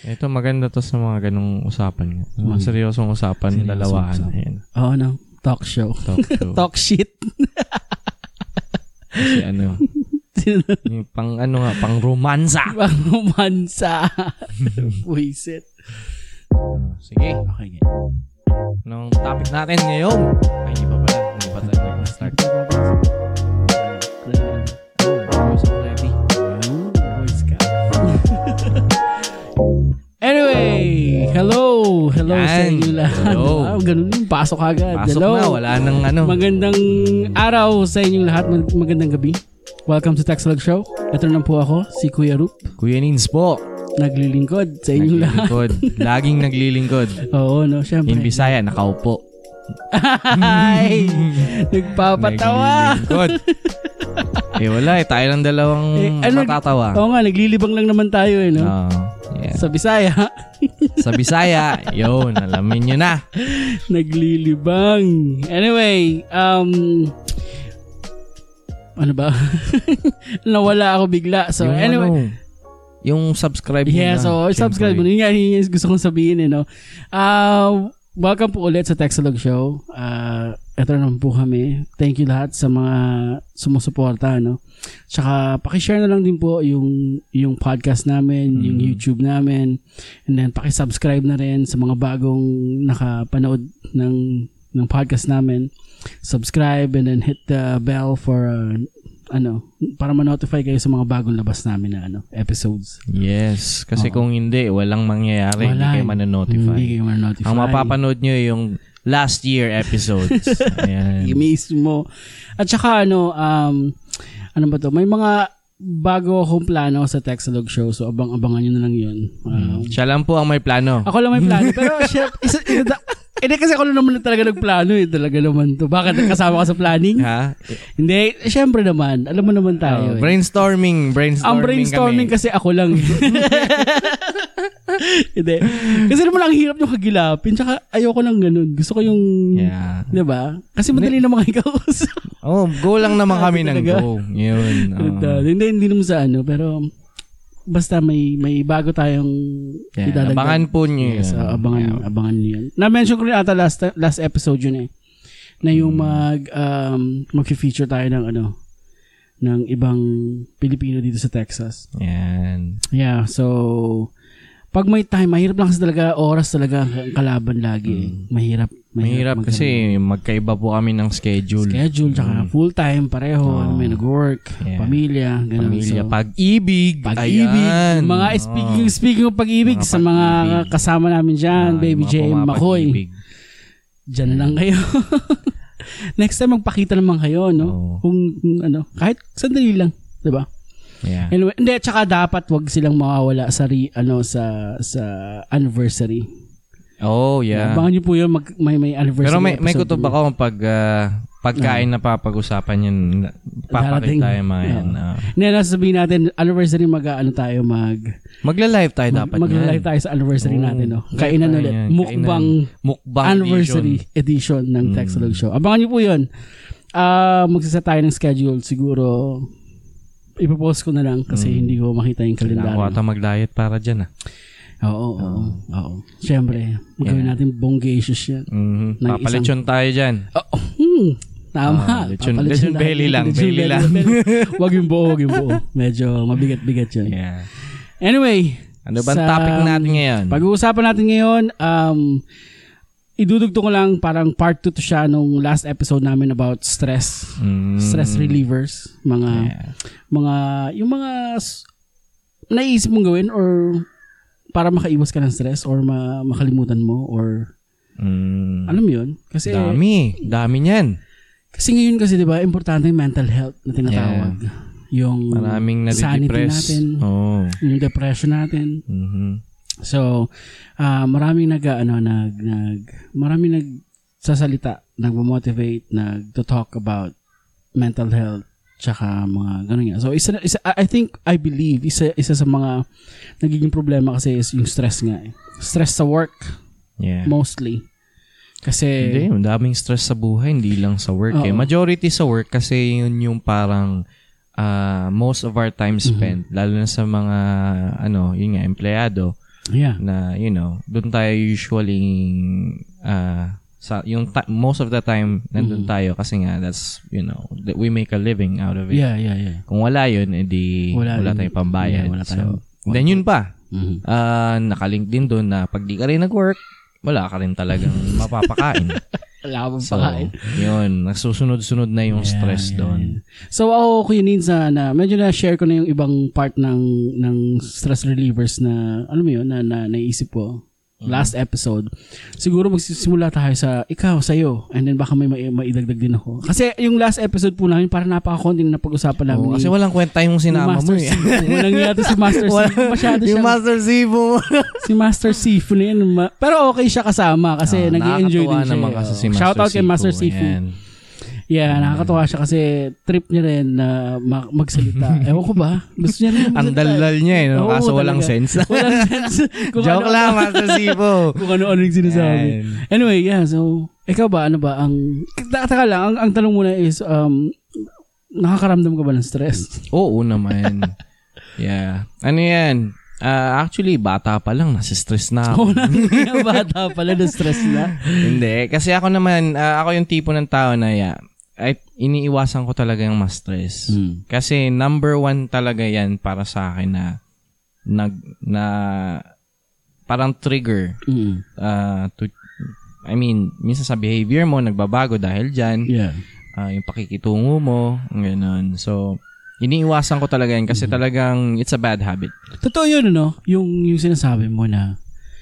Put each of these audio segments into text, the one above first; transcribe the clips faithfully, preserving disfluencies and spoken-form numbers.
Ito maganda to sa mga ganung usapan. Mga hmm. seryosong usapan, seryosong dalawahan. Usapan. Oo, oh, no. Talk show. Talk show. Talk shit. Kasi ano, yung pang ano nga, pang romansa. Pang romansa. Buisit. Uh, sige. Okay. Anong topic natin ngayon? Ay, hindi pa pala. Hindi pa tayo nag-start. Anyway, hello. Hello Yan. sa inyo lahat. Hello. Ah, ganun yung pasok agad. Pasok hello. na, wala nang ano. Magandang araw sa inyong lahat. Magandang gabi. Welcome to Texalog Show. Ito na po ako, si Kuya Rup. Kuya Nins po. Naglilingkod sa inyong naglilingkod. lahat. Laging naglilingkod. Oo, no, syempre. In Bisaya, nakaupo. Ay, nagpapatawa. Naglilingkod. Eh wala eh, tayo lang dalawang eh, ano, matatawa. Oo nga, naglilibang lang naman tayo eh, no? Uh, yeah. Sa Bisaya. Sa Bisaya, yun, alamin nyo na. Naglilibang. Anyway, um, ano ba? Nawala ako bigla. So yung anyway. Ano, yung subscribe mo yeah, na. So subscribe mo. Yun nga, yun yung gusto kong sabihin eh, no? Uh, welcome po ulit sa Texalog Show. Uh, ito naman po kami. Thank you lahat sa mga sumusuporta, no? Tsaka pakishare na lang din po yung yung podcast namin, mm. yung YouTube namin. And then pakisubscribe na rin sa mga bagong nakapanood ng ng podcast namin. Subscribe and then hit the bell for uh, ano, para ma-notify kayo sa mga bagong labas namin na ano, episodes. Yes, kasi Oo. kung hindi, walang mangyayari. Wala. Hindi kayo man-notify. Hindi kayo man-notify. Ang mapapanood nyo yung last year episodes. Ayan. Mismo. At saka ano, um, ano ba to? May mga bago akong plano sa Texalog Show. So, abang-abangan nyo na lang yun. Um, Siya lang po ang may plano. Ako lang may plano. Pero, siya, isa, isa, hindi kasi ako naman talaga nagplano eh. Talaga naman to. Bakit kasama ka sa planning? Ha? Hindi. Siyempre naman. Alam mo naman tayo. Oh, eh. Brainstorming. Brainstorming Ang brainstorming kami. kasi ako lang. Hindi. Kasi naman ang hirap yung kagilapin. Tsaka ayoko nang ganun. Gusto ko yung... Yeah. Diba? Kasi madali naman kayo kausap. Oh, go lang naman kami ng go. Yun. Oh. Hindi, hindi naman sa ano. Pero... Basta may may bago tayong yeah, idadagdag. Abangan po niyo. Yes, uh, abangan yeah. abangan niyo yan. Na-mention ko rin ata last last episode yun eh. Na yung hmm. mag um mag-feature tayo ng ano ng ibang Pilipino dito sa Texas. Yan. Yeah, so pag may time, mahirap lang kasi talaga, oras talaga ang kalaban lagi. Hmm. Mahirap. Mahirap, mahirap kasi magkaiba po kami ng schedule. Schedule, tsaka hmm. full-time, pareho. Oh. May nag-work, yeah. pamilya, ganun. Pamilya, so, pag-ibig. Pag-ibig. Ayan. Mga oh. speaking speaking of pag-ibig, mga sa mga pag-ibig. Kasama namin dyan, ah, Baby J, Makoy. Diyan na lang kayo. Next time, magpakita naman kayo, no? Oh. Kung, ano, kahit sandali lang, diba? Yeah. Anyway, hindi, tsaka dapat wag silang mawawala sa re, ano sa sa anniversary. Oh, yeah. Abangan niyo po 'yun, mag, may may anniversary. Pero may may kutob ako pag uh, pagkain uh, na papag-usapan 'yun, papakita tayo mga yan. Uh, Hindi, uh, sabihin natin anniversary mag ano tayo mag magla-live tayo mag, dapat. Magla-live tayo sa anniversary oh, natin, no. Kainan ulit. Mukbang mukbang anniversary edition, edition ng mm. Texalog Show. Abangan niyo po 'yun. Ah, uh, magse-set tayo ng schedule siguro. Ipopost ko na lang kasi mm. hindi ko makita yung kalendaryo. Kailangan ko ata mag-diet para dyan ah. Oo, oo, oh. oo. Siyempre, magawin yeah. natin bonggacious yan. Mm-hmm. Papalechon isang... tayo dyan. Oh, hmm, tama. Uh, lechon, lechon belly lang, lechon belly, belly lang. Wag yung buo, wag yung buo. Medyo mabigat-bigat yan. Yeah. Anyway. Ano ba ang topic natin ngayon? Pag-uusapan natin ngayon, um, idudugtong ko lang parang part two to siya nung last episode namin about stress. Mm. Stress relievers. Mga, yeah. mga, yung mga naisip mong gawin or para makaiwas ka ng stress or ma- makalimutan mo or mm. alam mo yun? Kasi, dami. Dami niyan. Kasi ngayon kasi diba, importante yung mental health na tinatawag. Yeah. Yung maraming sanity natin. Oh. Yung depression natin. Mm-hmm. So, uh, maraming nag ano nag nag maraming nagsasalita, nagmo-motivate, nagto-talk about mental health tsaka mga ganun nga. So, isa, isa I think I believe isa isa sa mga nagiging problema kasi is yung stress nga. Eh. Stress sa work. Yeah. Mostly. Kasi hindi, daming stress sa buhay, hindi lang sa work uh-oh. eh. Majority sa work kasi yun yung parang uh, most of our time spent, mm-hmm. lalo na sa mga ano, yun nga, empleyado. Yeah. Na, you know, doon tayo usually, uh, sa, yung ta- most of the time, nandun mm-hmm. tayo kasi nga, that's, you know, that we make a living out of it. Yeah, yeah, yeah. Kung wala yun, edi wala, wala tayong pambayad. Yeah, wala tayong, so, then yun pa, mm-hmm. uh, nakalink din doon na pag di ka rin nag-work, wala ka rin talagang mapapakain. Wala akong so, pakain. Yun, nagsusunod-sunod na yung yeah, stress yeah, doon. Yeah. So, ako, Kuya Ninsa, na medyo na-share ko na yung ibang part ng ng stress relievers na, alam mo yun, na, na naisip ko. Last episode. Siguro magsisimula tayo sa ikaw, sa'yo. And then baka may maidagdag din ako. Kasi yung last episode po namin, parang napaka-konting na pag-usapan namin. Oh, kasi walang kwenta yung sinama mo eh. Walang yata si Master Sifu. Masyado siya. Yung Master Sifu. Si Master Sifu na yun. Pero okay siya kasama kasi oh, nag-i-enjoy din siya. Naman kasi si Master Shoutout Sifu. kay Master Sifu. Ayan. Yeah, nakakatawa siya kasi trip niya rin na uh, magsalita. Ewan ko ba? Gusto niya rin magsalita. Ang dalal niya eh, no? Oo, Kaso talaga. walang sense. Walang sense. Joke ano, lang, Master Sifu. Kung ano-ano yung sinasabi. And... Anyway, yeah, so, ikaw ba, ano ba, ang, taka lang, ang, ang tanong muna is, um, nakakaramdam ka ba ng stress? Oo naman. Yeah. Ano yan? Uh, actually, bata pa lang, nasa-stress na ako. Oh, bata pa lang, na-stress na? Hindi. Kasi ako naman, uh, ako yung tipo ng tao na, yeah, ay iniiwasan ko talaga yung ma-stress. Mm. Kasi number one talaga yan para sa akin na nag na parang trigger. Mm. Uh, to, I mean, minsan sa behavior mo nagbabago dahil diyan. Yeah. Uh, yung pakikitungo mo, ganun. So, iniiwasan ko talaga yan kasi mm. talagang it's a bad habit. Totoo yun, no? Yung yung sinasabi mo na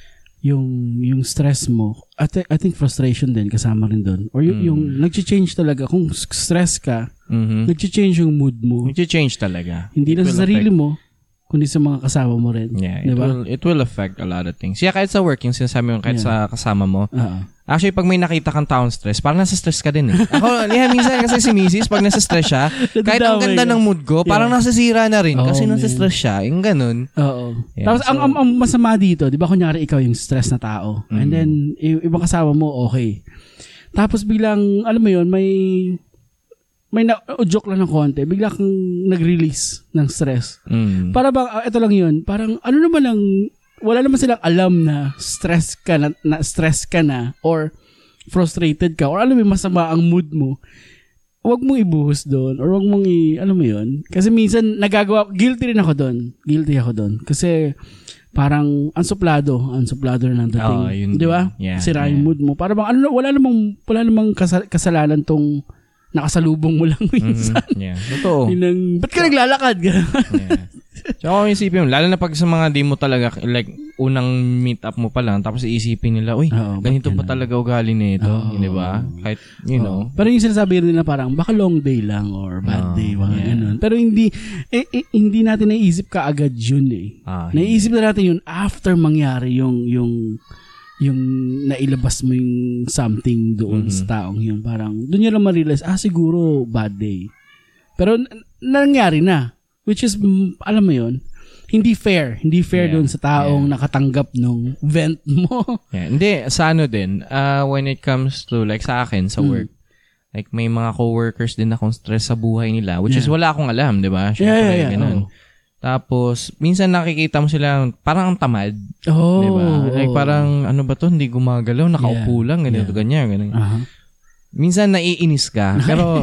yung yung stress mo, I, th- I think frustration din kasama rin doon. Or yung, mm. yung nag-change talaga. Kung stress ka, mm-hmm. nag-change yung mood mo. Nag-change talaga. Hindi lang sa sarili affect. mo, kundi sa mga kasama mo rin. Yeah, diba? it will it will affect a lot of things. Yeah, kahit sa work, yung sinasabi mo, kahit yeah. sa kasama mo. Uh-huh. Actually, pag may nakita kang taong stress, parang nasa stress ka din eh. Ako, yeah, minsan kasi si Missus pag nasa stress siya, kahit ang ganda ng mood ko, parang yeah. nasisira na rin kasi oh, nasa stress siya. Yung ganun. Oo. Yeah, Tapos, so, ang, ang, ang masama dito, di ba, kunyari ikaw yung stress na tao. Mm-hmm. And then, y- ibang kasama mo, okay. Tapos, biglang, alam mo yun, may, may na, o joke lang ng konti, bigla kang nag-release ng stress. Mm-hmm. Para bang, uh, ito lang yun, parang, ano naman ang, wala naman silang alam na stress ka na, na stress ka na or frustrated ka or alam mo masama ang mood mo. Huwag mong ibuhos doon or huwag mong i, alam mo yun. Kasi minsan nagagawa, guilty rin ako doon. Guilty ako doon. Kasi parang ansuplado, ansuplado na lang dating. Oh, yun, di ba? Yeah, sira yeah. yung mood mo. Parang ano, wala namang, wala namang kasal, kasalanan tong nakasalubong mo lang minsan. Mm-hmm. Yeah. Totoo. Yun, ba't ka naglalakad? Yeah. So, ako isipin mo, lalo na pag sa mga di mo talaga, like, unang meet up mo pa lang, tapos iisipin nila, uy, oh, ganito pa talaga ugali nito, oh, di ba? Kahit, you oh. know. Pero yung sinasabi rin na parang, baka long day lang or bad oh, day, mga yeah. ganun. Pero hindi, eh, eh, hindi natin naisip ka agad yun eh. Ah, naisip na natin yun after mangyari yung, yung, yung nailabas mo yung something doon mm-hmm. sa taong yun. Parang, doon nyo lang ma-realize, ah, siguro, bad day. Pero, n- nangyari na. Which is, alam mo yun, hindi fair. Hindi fair yeah. doon sa taong yeah. nakatanggap nung vent mo. Yeah. Hindi, sa ano din, uh, when it comes to, like sa akin, sa mm. work, like may mga coworkers din akong stress sa buhay nila, which yeah. is wala akong alam, di ba? Siyempre, yeah, yeah, yeah. ganun. Oh. Tapos, minsan nakikita mo sila, parang ang tamad. Oh. Di ba? Like parang, ano ba to, hindi gumagalaw, nakaupo yeah. lang, ganito, yeah. ganyan, ganyan. Uh-huh. Minsan naiinis ka, pero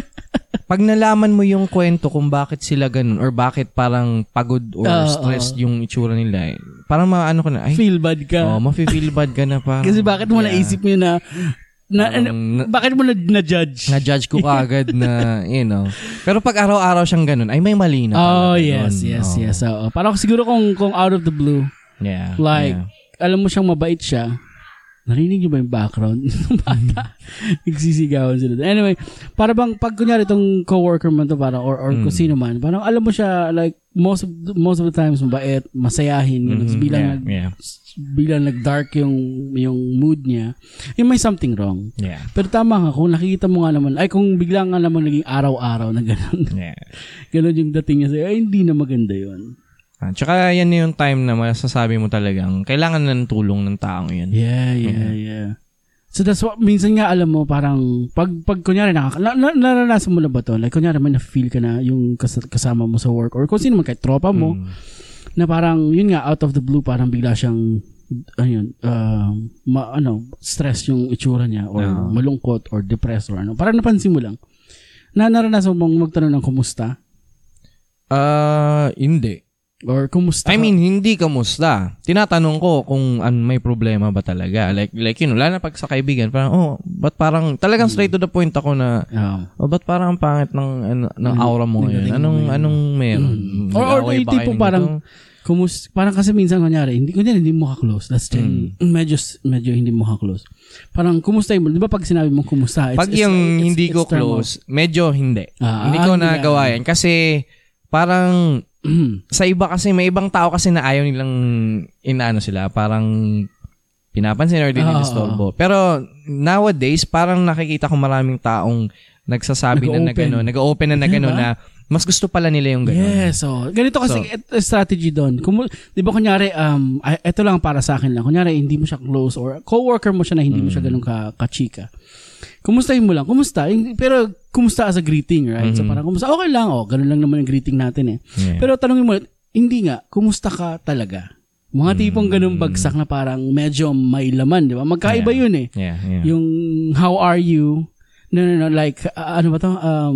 pag nalaman mo yung kwento kung bakit sila ganun or bakit parang pagod or uh, stressed uh, yung itsura nila, eh, parang maano ka na, ay, feel bad ka. Oh, mafe-feel bad ka na parang. Kasi bakit mo yeah. naisip mo na, na, um, na bakit mo na, na-judge? Na-judge ko kaagad na, you know. Pero pag araw-araw siyang ganun, ay may mali na talaga. Oh, yes, doon. yes, oh. yes. So, parang siguro kung, kung out of the blue, yeah, like, yeah. alam mo siyang mabait siya, narinig niyo ba yung background ng bata? Nagsisigawan sila. Anyway, para bang pag kunyari itong coworker mo to parang or or mm. kung sino man, parang alam mo siya like most of most of the times mabait, masayahin, mm-hmm. bilang yeah, nag, yeah. bilang nag-dark yung yung mood niya, yung may something wrong. Yeah. Pero tama nga kung nakikita mo nga naman, ay kung biglang nga naman naging araw-araw na gano'n. Yeah. Gano'n yung dating niya sa'yo, ay hindi na maganda yun. Ah, tsaka yan yung time na masasabi mo talagang kailangan na ng tulong ng taong yun. Yeah, yeah, mm-hmm. yeah. So that's what, minsan nga alam mo, parang, pag, pag kunyari, nakaka, na, na, naranasan mo na ba to? Like, kunyari, may na-feel ka na yung kas, kasama mo sa work or kung sino man, kahit tropa mo, mm. na parang, yun nga, out of the blue, parang bigla siyang, ayun, uh, ma, ano, stress yung itsura niya, or uh-huh. malungkot, or depressed, or ano. Parang napansin mo lang. Na naranasan mong magtanong ng kumusta? Ah, uh, hindi. Or kumusta? I mean, hindi kumusta. Tinatanong ko kung an may problema ba talaga. Like, like you know, lalo na pag sa kaibigan, parang, oh, ba't parang, talagang straight to the point ako na, yeah. oh, ba't parang ang pangit ng, ano, ng aura mo ngayon? Anong, anong meron? Mm. Or, or yung tipo parang, kumus, parang kasi minsan, kunyari, hindi, kunyari, hindi mo ka-close. That's mm. medyo, medyo hindi mo ka-close. Parang, kumusta mo? Di ba pag sinabi mo kumusta? It's, pag it's, yung it's, hindi it's, ko it's close, medyo hindi. Ah, hindi ko ah, nagawa yan. Kasi, parang, sa iba kasi, may ibang tao kasi na ayaw nilang inaano sila, parang pinapansin or dinidisturbo. Oh, oh. Pero nowadays, parang nakikita ko maraming taong nagsasabi nag-open. na na gano'n, nag-open na na gano'n na mas gusto pala nila yung gano'n. Yes, so ganito kasi so, strategy doon. Di ba kunyari, um, ito lang para sa akin lang, kunyari hindi mo siya close or co-worker mo siya na hindi mm. mo siya gano'n ka, ka-chika. Kumustahin mo lang, kumusta? Pero kumusta as a greeting, right? Mm-hmm. So parang kumusta, okay lang, oh, ganun lang naman yung greeting natin eh. Yeah. Pero tanongin mo, hindi nga, kumusta ka talaga? Mga tipong ganun bagsak na parang medyo may laman, di ba? Magkaiba yeah. yun eh. Yeah, yeah. Yung how are you? No, no, no, like, uh, ano ba to? Um,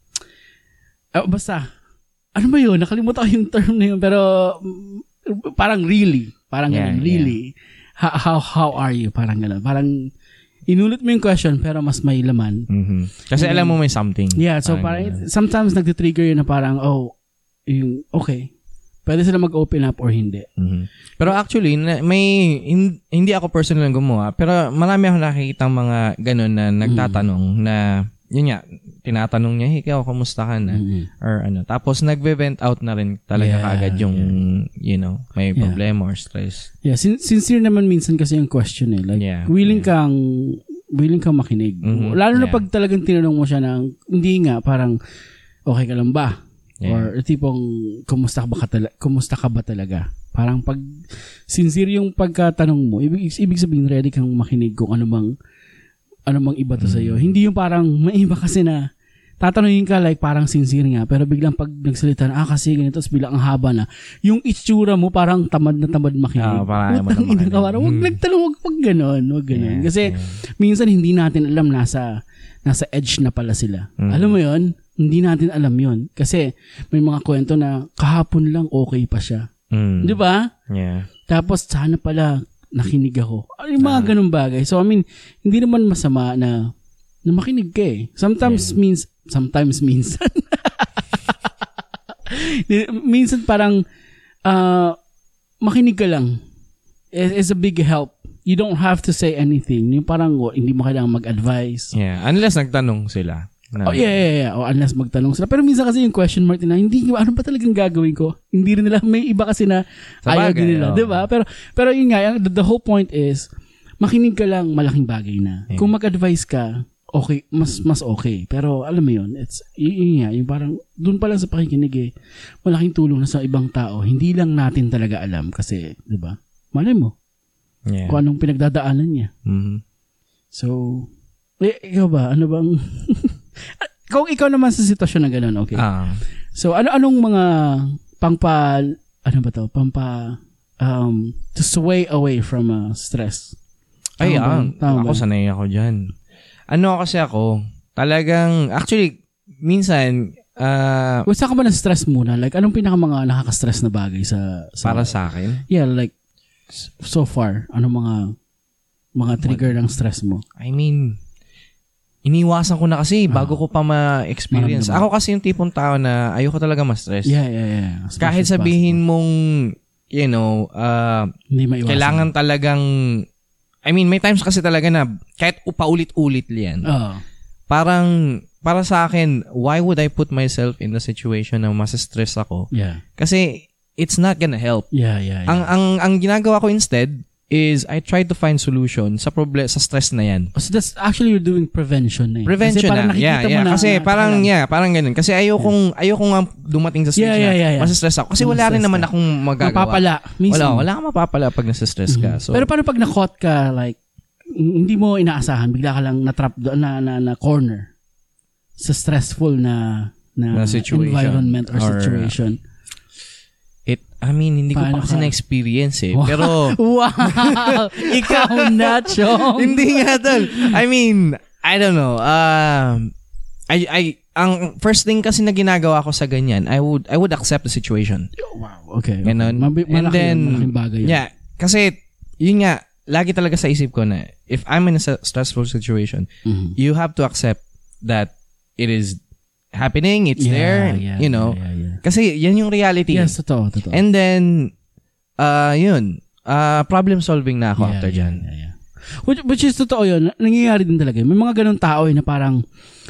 uh, basta, ano ba yun? Nakalimutan ko yung term na yun, pero um, parang really, parang yeah, ganun, really. Yeah. How, how, how are you? Parang ganun. Parang, inulit mo yung question pero mas may laman. Mm-hmm. Kasi and, alam mo may something. Yeah, so parang, parang sometimes nagtitrigger yun na parang, oh, yung, okay, pwede sila mag-open up or hindi. Mm-hmm. Pero actually, may, hindi ako personal lang gumawa, pero marami akong nakikita mga ganun na nagtatanong mm-hmm. na, yun nga, tinatanong niya, hey, ikaw, kamusta ka na? Mm-hmm. Or ano. Tapos nagbe-vent out na rin talaga yeah, kagad yung, yeah. you know, may yeah. problema or stress. Yeah, sin- sincere naman minsan kasi yung question eh. Like, yeah, willing yeah. kang, willing kang makinig. Mm-hmm. Lalo na yeah. pag talagang tinanong mo siya ng, hindi nga, parang, okay ka lang ba? Yeah. Or tipong, kumusta ka ba, katala- kumusta ka ba talaga? Parang pag, sincere yung pagkatanong mo, ibig, ibig sabihin, ready kang makinig kung ano mang, ano mang iba to mm. sa'yo. Hindi yung parang, may iba kasi na, tatanungin ka like parang sincere nga, pero biglang pag nagsalita na, ah kasi ganito, tapos biglang ang haba na, yung itsura mo parang tamad na tamad makinig. Oo, oh, parang tamad makinig. Parang, huwag nagtanong, huwag, huwag ganon, huwag ganon. Yeah, kasi, yeah. minsan hindi natin alam nasa, nasa edge na pala sila. Mm. Alam mo yon, hindi natin alam yon. Kasi, may mga kwento na, kahapon lang okay pa siya. Mm. Di ba? Yeah. Tapos, sana pala, nakinig ako. Yung mga uh, ganun bagay. So, I mean, hindi naman masama na, na makinig ka eh. Sometimes yeah. means, sometimes minsan. minsan parang, uh, makinig ka lang. It's a big help. You don't have to say anything. Yung parang, oh, hindi mo kailangan mag-advise. Yeah, unless nagtanong sila. No. Oh, yeah, yeah, yeah. O, unless magtanong sila. Pero minsan kasi yung question mark na, hindi, ano ba talagang gagawin ko? Hindi rin nila, may iba kasi na sa ayaw bagay, din nila. Oh. Diba? Pero, pero yun nga, the, the whole point is, makinig ka lang, malaking bagay na. Yeah. Kung mag-advise ka, okay, mas mas okay. Pero, alam mo yun, it's, yun, yun nga, yung parang, dun pa lang sa pakikinig eh, malaking tulong na sa ibang tao. Hindi lang natin talaga alam kasi, diba? Malay mo. Yeah. Kung anong pinagdadaanan niya. Mm-hmm. So, eh, ikaw ba? Ano bang... Kung ikaw naman sa sitwasyon na gano'n, okay. Uh, so, ano-anong mga pangpa, ano ba to? Pampa, um, to sway away from uh, stress. Ay, ah, ako sanay ako dyan. Ano kasi ako, talagang, actually, minsan, uh, well, saan ka ba na-stress muna? Like, anong pinaka mga nakaka-stress na bagay sa, sa... Para sa akin? Yeah, like, so far, anong mga, mga trigger ng stress mo? I mean... Iniwasan ko na kasi bago ko pa ma-experience. Ako kasi yung tipong tao na ayoko talaga ma-stress. Yeah, yeah, yeah. As kahit sabihin possible. Mong, you know, uh, kailangan talagang, I mean, may times kasi talaga na kahit upaulit-ulit yan. Uh. Parang, para sa akin, why would I put myself in a situation na mas-stress ako? Yeah. Kasi it's not gonna help. Yeah, yeah, yeah. Ang, ang, ang ginagawa ko instead, is I try to find solution sa problem sa stress na yan. So that's actually you're doing prevention na. Eh. Prevention na. Yeah, yeah. Na, kasi na, parang na, yeah, parang ganun. Kasi ayokong yeah. ayokong nga dumating sa stage yeah, yeah, yeah, yeah. na mas-stress ako. Kasi wala rin naman akong magagawa. Mapapala. Minsan. Wala, wala kang mapapala pag nasa-stress ka. So, pero paano pag na-caught ka, like, hindi mo inaasahan, bigla ka lang na-trap doon, na, na, na corner sa stressful na, na, na situation environment or, or situation? It, I mean, hindi Paano ko pa kasi ka? na-experience eh. Wow. Pero, wow! Ikaw na, Chong! hindi nga tol. I mean, I don't know. Uh, I, I, ang first thing kasi na ginagawa ko sa ganyan, I would, I would accept the situation. Wow, okay. Ganon. Mabi- And then, yun, malaking bagay yun. Yeah, kasi, yun nga, lagi talaga sa isip ko na, if I'm in a stressful situation, mm-hmm. you have to accept that it is happening, it's yeah, there, yeah, you know. Yeah, yeah, yeah. Kasi yan yung reality. Yes, totoo, totoo. And then, uh, yun, uh, problem solving na ako yeah, after yeah, dyan. Yeah, yeah. Which, which is totoo yun. Nangyayari din talaga. May mga ganun tao eh, na parang,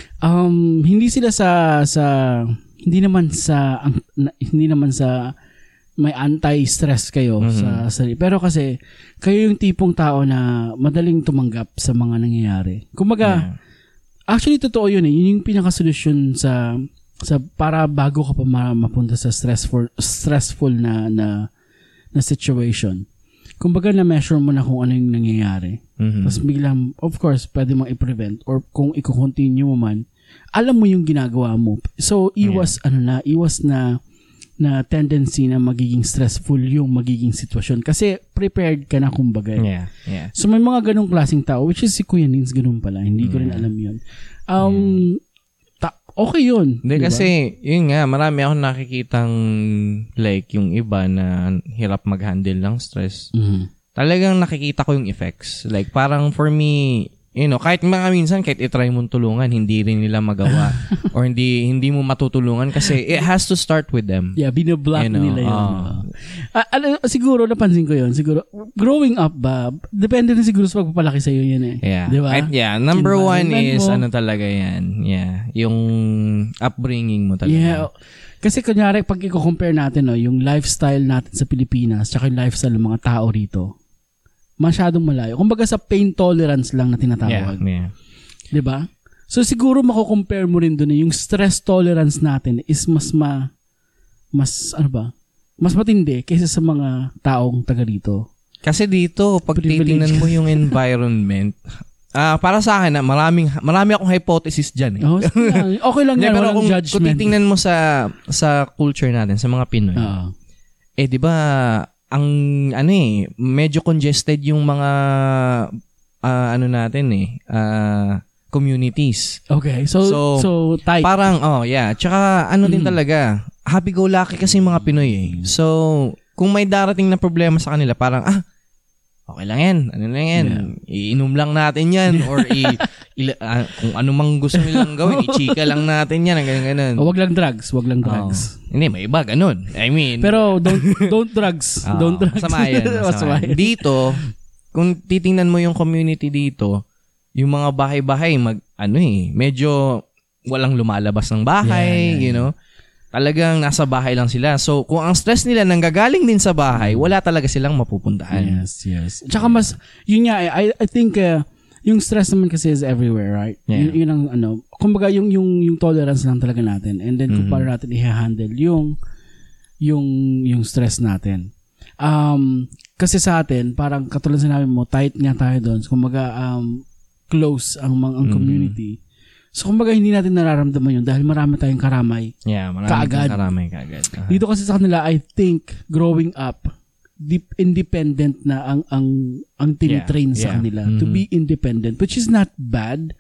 um, hindi sila sa, sa, hindi naman sa, ang, na, hindi naman sa, may anti-stress kayo mm-hmm. sa sarili. Pero kasi, kayo yung tipong tao na madaling tumanggap sa mga nangyayari. Kumbaga, yeah. Actually, totoo yun eh. Yun yung pinaka-solusyon sa, sa para bago ka pa mapunta sa stressful, stressful na, na, na situation. Kumbaga, na-measure mo na kung ano yung nangyayari. Mm-hmm. Tapos biglang, of course, pwede mong i-prevent or kung i-continue mo man, alam mo yung ginagawa mo. So, iwas, yeah. ano na, iwas na, na tendency na magiging stressful yung magiging sitwasyon. Kasi prepared ka na kumbaga. Yeah, yeah. So may mga ganong klaseng tao, which is si Kuya Nins ganun pala. Hindi ko yeah. rin alam yun. Um, yeah. ta- okay yun. Hindi diba? Kasi, yun nga, marami akong nakikitang like yung iba na hirap mag-handle ng stress. Mm-hmm. Talagang nakikita ko yung effects. Like parang for me, you know, kahit mga minsan, kahit itry mong tulungan, hindi rin nila magawa. Or hindi hindi mo matutulungan kasi it has to start with them. Yeah, binablock you know, nila yun. Uh, uh, ano, siguro, napansin ko yun. Siguro, growing up ba, depende na siguro sa pagpapalaki sa'yo yun eh. Yeah. Diba? I, yeah. Number one is, mo. ano talaga yan. Yeah. Yung upbringing mo talaga. Yeah. Kasi kunyari, pag i-compare natin, no, yung lifestyle natin sa Pilipinas, tsaka yung lifestyle ng mga tao rito, masyadong malayo. Kumbaga sa pain tolerance lang na tinatawag. Yeah, yeah. Diba? So siguro mako-compare mo rin doon yung stress tolerance natin is mas ma mas ano ba? Mas matindi kaysa sa mga taong taga dito. Kasi dito, pag titingnan mo yung environment, ah uh, para sa akin, na maraming marami akong hypothesis diyan eh. Oh, okay lang yan, pero walang kung, judgment. kung titingnan mo sa sa culture natin, sa mga Pinoy. Uh-huh. Eh 'di ba, ang ano eh, medyo congested yung mga uh, ano natin eh, uh, communities. Okay, so so, so tight. Parang oh yeah, tsaka ano mm. din talaga, happy-go-lucky kasi yung mga Pinoy eh. So kung may darating na problema sa kanila, parang ah okay lang yan, ano lang yan, yeah. iinom lang natin yan or i, i uh, kung ano mang gusto nilang gawin, i-chika lang natin yan, ganun ganun. Oh, wag lang drugs, wag lang drugs. Oh. Hindi, may iba ganun. I mean, pero don't don't drugs, oh, don't drugs. Masama yan. Masama yan. Dito, kung titingnan mo yung community dito, yung mga bahay-bahay mag ano eh, medyo walang lumalabas ng bahay, yeah, yeah, yeah. you know. Talagang nasa bahay lang sila. So, kung ang stress nila nanggagaling din sa bahay, wala talaga silang mapupuntahan. Yes, yes. Tsaka mas, yun nga, I, I think, uh, yung stress naman kasi is everywhere, right? Yeah. Yun, yun ang, ano, kumbaga yung, yung, yung tolerance lang talaga natin. And then, kung mm-hmm. paano natin i-handle yung, yung, yung stress natin. Um, kasi sa atin, parang katulad sinabi mo, tight nga tayo doon. So, kumbaga, um, close ang, ang mm-hmm. community. So, kumbaga, hindi natin nararamdaman yun dahil marami tayong karamay. Yeah, marami kaagad. tayong karamay kaagad. Uh-huh. Dito kasi sa kanila, I think, growing up, deep independent na ang ang ang tinitrain yeah, sa yeah. kanila mm-hmm. to be independent, which is not bad.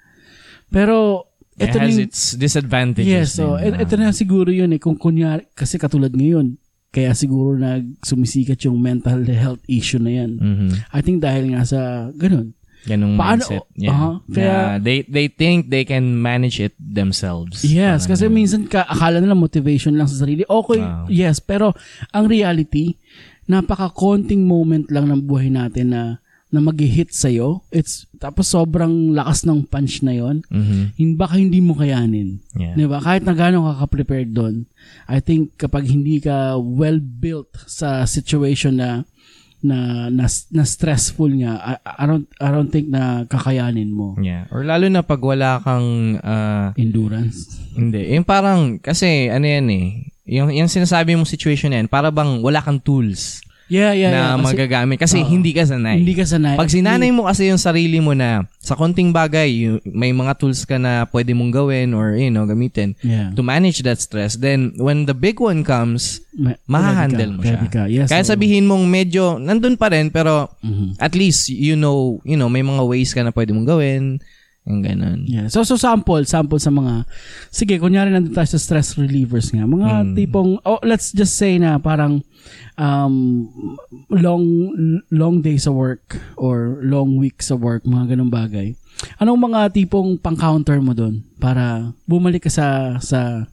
Pero, it has yung, its disadvantages. Yes, so, din, uh-huh. ito na siguro yun eh. Kung kunyari, kasi katulad ngayon, kaya siguro nag sumisikat yung mental health issue na yan. Mm-hmm. I think dahil nga sa ganun. Ganung Paano, mindset. Yeah. Uh-huh, kaya, yeah, they they think they can manage it themselves. Yes, kasi uh, minsan ka, akala nila motivation lang sa sarili. Okay, uh, yes, pero ang reality, napaka-konting moment lang ng buhay natin na na mag-hit sa'yo. It's, tapos sobrang lakas ng punch na yon. Mm-hmm. Baka hindi mo kayanin. Yeah. Diba? Kahit na gano'n ka ka-prepared doon, I think kapag hindi ka well-built sa situation na na na, na stressful nga, I, I don't I don't think na kakayanin mo. Yeah. Or lalo na pag wala kang uh, endurance. Hindi. Yung parang kasi ano yan eh, yung yung sinasabi mong situation na yan, para bang wala kang tools. yeah, yeah, na yeah. Kasi, magagamit. Kasi uh, hindi ka sanay. Hindi ka sanay. Pag sinanay mo kasi yung sarili mo na sa konting bagay, yung, may mga tools ka na pwede mong gawin or, you know, gamitin yeah. to manage that stress, then when the big one comes, Ma- mahahandle mo siya. Yes, Kahit so, sabihin mong medyo, nandun pa rin, pero mm-hmm. at least, you know, you know, may mga ways ka na pwede mong gawin. Yung ganun. Yeah. So, so sample, sample sa mga, sige, kunyari nandun tayo sa stress relievers nga. Mga mm. tipong, oh, let's just say na parang um, long long days of work or long weeks of work, mga ganung bagay. Anong mga tipong pang-counter mo doon para bumalik ka sa sa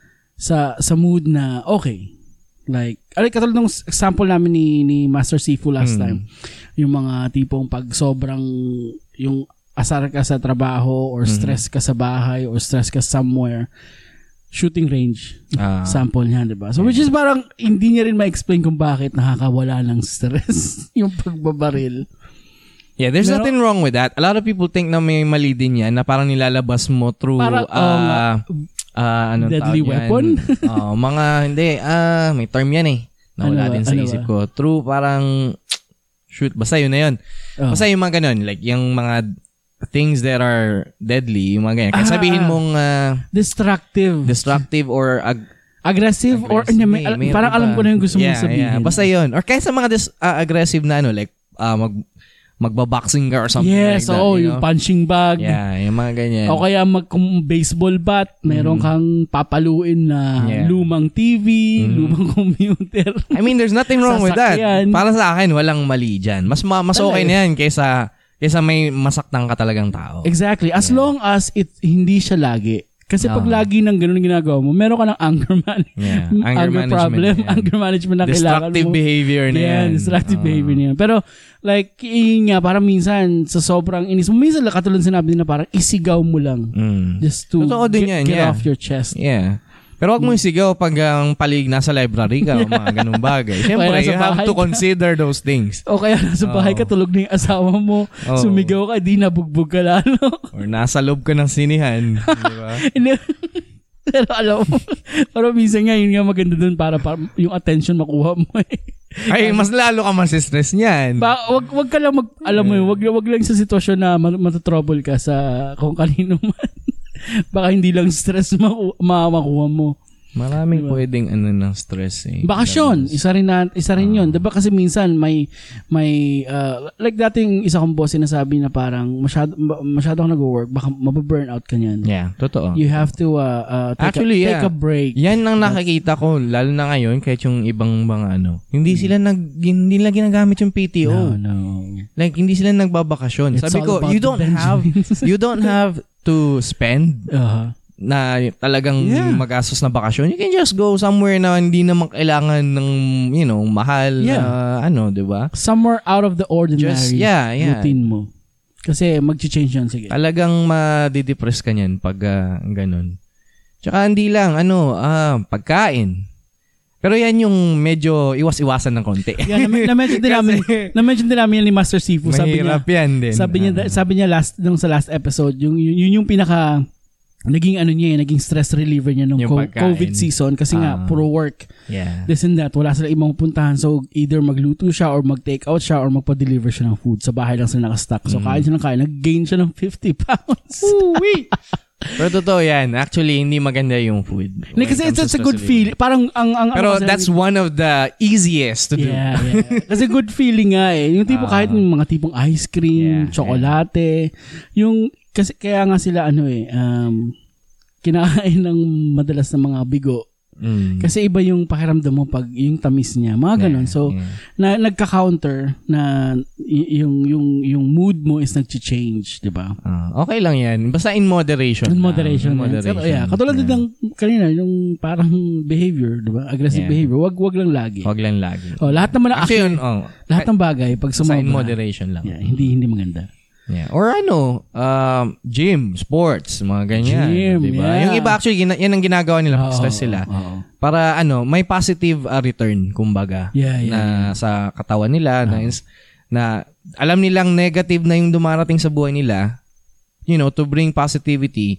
sa sa mood na okay? Like, alay, katulad ng example namin ni, ni Master Sifu last mm. time. Yung mga tipong pag sobrang, yung asar ka sa trabaho or stress ka sa bahay or stress ka somewhere, shooting range. Uh, sample niya, diba? So, yeah. Which is parang hindi niya rin ma-explain kung bakit nakakawala ng stress yung pagbabaril. Yeah, there's Pero, nothing wrong with that. A lot of people think na may mali din yan na parang nilalabas mo through parang, uh, uh, anong deadly weapon? uh, mga, hindi, uh, may term yan eh. Nawala ano din sa ano isip ba? ko. Through parang, shoot, basta yun na yun. Oh. Basta yung mga ganun, like yung mga things that are deadly, yung mga ganyan. Kaya sabihin mong uh, destructive. Destructive or ag- aggressive, aggressive or may, may, al- may parang iba. Alam ko na yung gusto yeah, mong sabihin. Yeah. Basta yun. Or kaya sa mga dis- uh, aggressive na ano, like uh, mag magbaboxing ka or something yes, like that. Yes, oh, you yung know? punching bag. Yeah, yung mga ganyan. O kaya mag baseball bat, meron mm. kang papaluin na yeah. lumang T V, mm. lumang computer. I mean, there's nothing wrong with that. Para sa akin, walang mali dyan. Mas, ma- mas okay na yan kaysa Kesa may masaktang ka talagang tao. Exactly. As yeah. long as it hindi siya lagi. Kasi oh. pag lagi nang ganun ginagawa mo, meron ka ng anger man. Yeah. Anger, anger problem. Yeah. Anger management na kailangan mo. Destructive behavior na yeah, yan. Destructive oh. behavior na yan. Pero like, yun nga, parang minsan sa sobrang inis mo, minsan katulad sinabi din na parang isigaw mo lang. Mm. Just to get, yan, get yeah. off your chest. Yeah. Pero wag mo isigaw pag ang palig nasa library ka o mga ganung bagay. Siyempre, you have to consider those things. O kaya nasa bahay ka, tulog na yung asawa mo, oh. sumigaw ka, di nabugbog ka lalo. Or nasa loob ka ng sinihan. Di ba? Pero alam mo, pero minsan nga, yun nga maganda dun para, para yung attention makuha mo eh. Ay, mas lalo ka masistress niyan. Ba, wag, wag ka lang mag, alam mo yun, wag, wag lang sa sitwasyon na matutrouble ka sa kung kanino man. Baka hindi lang stress maku- makuha mo. Maraming diba? Pwedeng ano ng stress eh. Bakasyon, isa rin na, isa rin 'yun. 'Di ba kasi minsan may may uh, like dating isa kong boss sinasabi na parang masyado masyado kang nag-work, baka mababurn out ka niyan. Yeah, totoo. You have to uh, uh, take, Actually, a, take yeah. a break. Yan ang nakikita ko lalo na ngayon kahit yung ibang mga ano. Hindi sila nag hindi nila ginagamit yung P T O. No, no. Like hindi sila nagbabakasyon. It's Sabi ko, you don't have you don't have to spend uh-huh. na talagang yeah. magastos na bakasyon. You can just go somewhere na hindi naman kailangan ng, you know, mahal yeah. na ano, di ba? Somewhere out of the ordinary just, yeah, yeah. routine mo. Kasi mag-change yan, sige. Talagang madidepress ka niyan pag uh, ganun. Tsaka hindi lang, ano, uh, pagkain. Pero yan yung medyo iwas-iwasan ng konti. Yan, na- na-mention din namin, na-mention din namin yan ni Master Sifu. Sabi mahirap niya, yan din. Sabi niya, uh-huh. sabi niya last, nung sa last episode, yung, yun yung pinaka, naging ano niya, naging stress reliever niya nung co- COVID season. Kasi uh, nga, puro work. Yeah. This and that. Wala sila ibang puntahan. So, either magluto siya or mag-take out siya or magpa-deliver siya ng food. Sa bahay lang sila nakastock. So, mm. kain siya ng kain. Nag-gain siya ng fifty pounds. Uwi! Pero totoo yan. Actually, hindi maganda yung food. Like, kasi it's, it's a good feeling. Parang ang... ang Pero ang, that's one of the easiest to yeah, do. Yeah. Kasi good feeling nga eh. Yung tipo uh, kahit yung mga tipong ice cream, yeah, tsokolate. Yeah. Yung... Kasi kaya nga sila ano eh... Um, kinakain ng madalas ng mga bigo. Mm. Kasi iba yung pakiramdam mo pag yung tamis niya. Mga ganun. Yeah, so, yeah. na nagka-counter na y- yung yung yung mood mo is nag-change, di ba? Uh, okay lang yan. Basta in moderation. In moderation. In moderation. So, yeah. Katulad yeah. din ng kanina, yung parang behavior, di ba? Aggressive yeah. behavior. Wag wag lang lagi. Wag lang lagi. Oh, lahat naman actually, oh, lahat ng bagay pag sumobra. In moderation lang. Yeah, hindi hindi maganda. Yeah. Or ano, um, gym, sports, mga ganyan. Gym, diba? Yeah. Yung iba actually, gina- yan ang ginagawa nila. Oh, stress sila. Oh, oh. Para ano, may positive uh, return, kumbaga. Yeah, yeah, na yeah. sa katawan nila. Oh. Na, na alam nilang negative na yung dumarating sa buhay nila. You know, to bring positivity.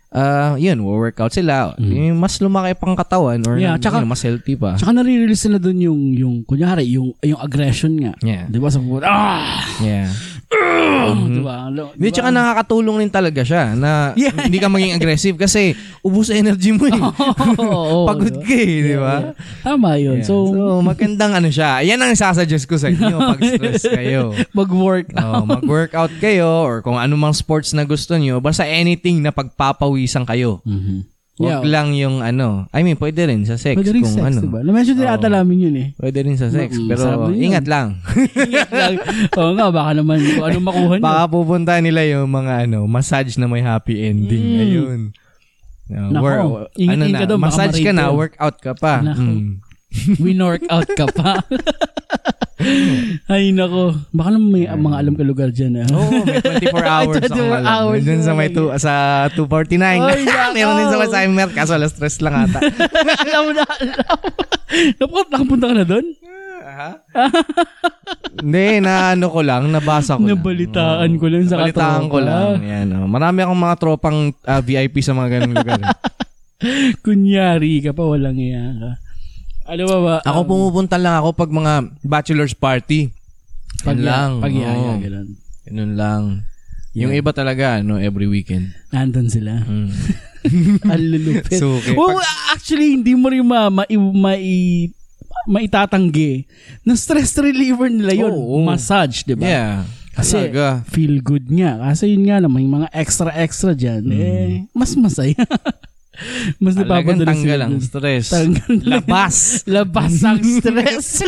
uh, yun, workout sila. Mm. Yung mas lumaki pang katawan or yeah, tsaka, yun, mas healthy pa. Tsaka nare-release nila dun yung, yung kunyari, yung, yung aggression nga. Yeah. Di ba? Sa pupunta, ah! Yeah. Mm-hmm. Diba? Hindi, diba? Tsaka nakakatulong rin talaga siya na yeah. hindi ka maging aggressive kasi ubus energy mo eh. Oh, oh, pagod diba? Ka eh, di ba? Yeah, yeah. Tama yun. Yeah. So, so, magandang ano siya. Yan ang sasuggest ko sa inyo pag stress kayo. Mag-workout. Oh, mag-workout kayo or kung anumang sports na gusto nyo. Basta anything na pagpapawisan kayo. Mm-hmm. Huwag yeah. lang yung ano. I mean, pwede rin sa sex. Pwede rin kung sex, ano. diba? Na-mention din ata namin yun eh. Pwede rin sa sex. Mm, pero ingat lang. Ingat lang. Oo nga, baka naman kung anong makuha nyo. Baka pupunta nila yung mga ano, massage na may happy ending. Mm. Ayun. Uh, Nako, work, ano na, doon, massage ka na, workout ka pa. Mm. Win-workout ka pa. Ay, nako. Baka naman may mga alam ka lugar dyan. Oo, oh, may twenty-four hours ako alam. Dun sa may two, sa two forty-nine. Oh, yeah, meron din sa Westheimer. Kaso alas stress lang ata. Alam mo na, alam. Napot, nakapunta ka na dun? Ha? Hindi, na ano ko lang, nabasa ko Nabalitaan lang. ko lang sa katropa. Nabalitaan ko lang. Yan, oh. Marami akong mga tropang uh, V I P sa mga ganung lugar. Kunyari ka pa, walang iya ka. Ano ba ba? Ako um, pumupunta lang ako pag mga bachelor's party. Pag lang. Pag yaya, ganun. Ganun lang. Yeah. Yung iba talaga, no, every weekend. Nandun sila. Mm. Ang lulupit. So, okay. Well, pag... actually, hindi mo rin ma, ma, ma, i, maitatanggi na stress reliever nila yun. Oh, oh. Massage, di ba? Yeah. Kasi talaga. Feel good nga. Kasi yun nga naman, yung mga extra-extra dyan, mm. eh, mas masaya. Mas talagang tanggal ang stress. Tanggal labas. Labas ang stress.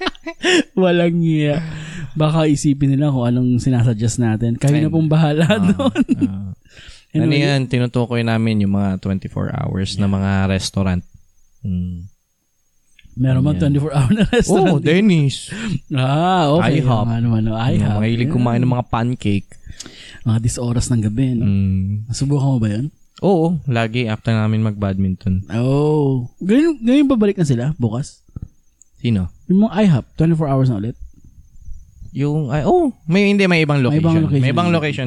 Walang iya. Baka isipin nila kung anong sinasuggest natin. Kayo na pong bahala uh, doon. Uh, anyway, ano yan, tinutukoy namin yung mga twenty-four hours yeah. na mga restaurant. Hmm. Meron bang twenty-four hour na restaurant? Oh, Dennis. Ah, okay. IHOP. Ano, ano, IHOP. Mahilig kumain ng mga pancake. Mga dis oras ng gabi. No? Mm. Nasubukan mo ba yun? Oo, lagi after namin mag-badminton. Oh. Ganyan, ganyan babalik na sila bukas? Sino? Yung mga IHOP, twenty-four hours na ulit? Yung, ay, oh, may, hindi, may ibang location. May ibang location. May ibang location.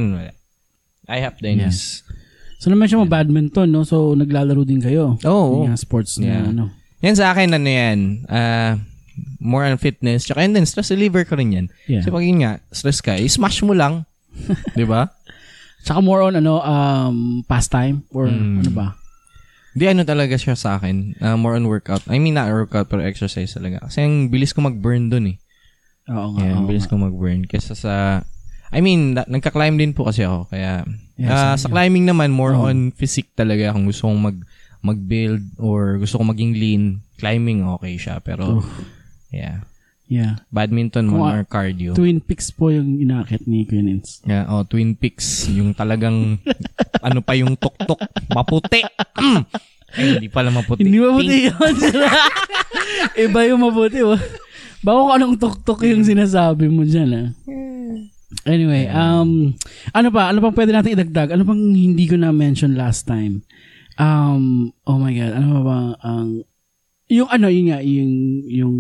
IHOP Dennis. Yeah. So, naman siya mga badminton, no? So, naglalaro din kayo. Oo. Yung sports na, yeah. ano. Yan sa akin, ano yan, uh, more on fitness, tsaka yun din, stress reliever ko rin yan. Yeah. So, pag yun nga, stress ka, i-smash mo lang. Di ba? Tsaka more on, ano, um, pastime, or mm. ano ba? Di, ano talaga siya sa akin, uh, more on workout. I mean, not workout, pero exercise talaga. Kasi ang bilis ko mag-burn dun eh. Oo nga. Yeah, ang bilis ko mag-burn. Kesa sa, I mean, na, nagka-climb din po kasi ako, kaya, yeah, uh, sa climbing naman, more oh. on physique talaga. Kung gusto kong mag, mag-build or gusto kong maging lean, climbing okay siya. Pero, Oof. yeah. Yeah. Badminton mo or cardio. Twin Peaks po yung inakit ni Quinins. Yeah, oh, Twin Peaks. Yung talagang, ano pa yung tok-tok, maputi. Mm. Ay, hindi pala maputi. Hindi maputi yun. Iba yung maputi. Oh. Baka kung anong tok-tok yung sinasabi mo dyan, ah. Anyway, um, ano pa? Ano pang pwede natin idagdag? Ano pang hindi ko na-mention last time? Um, oh my God, ano ba ang, yung ano, yun nga, yung, yung,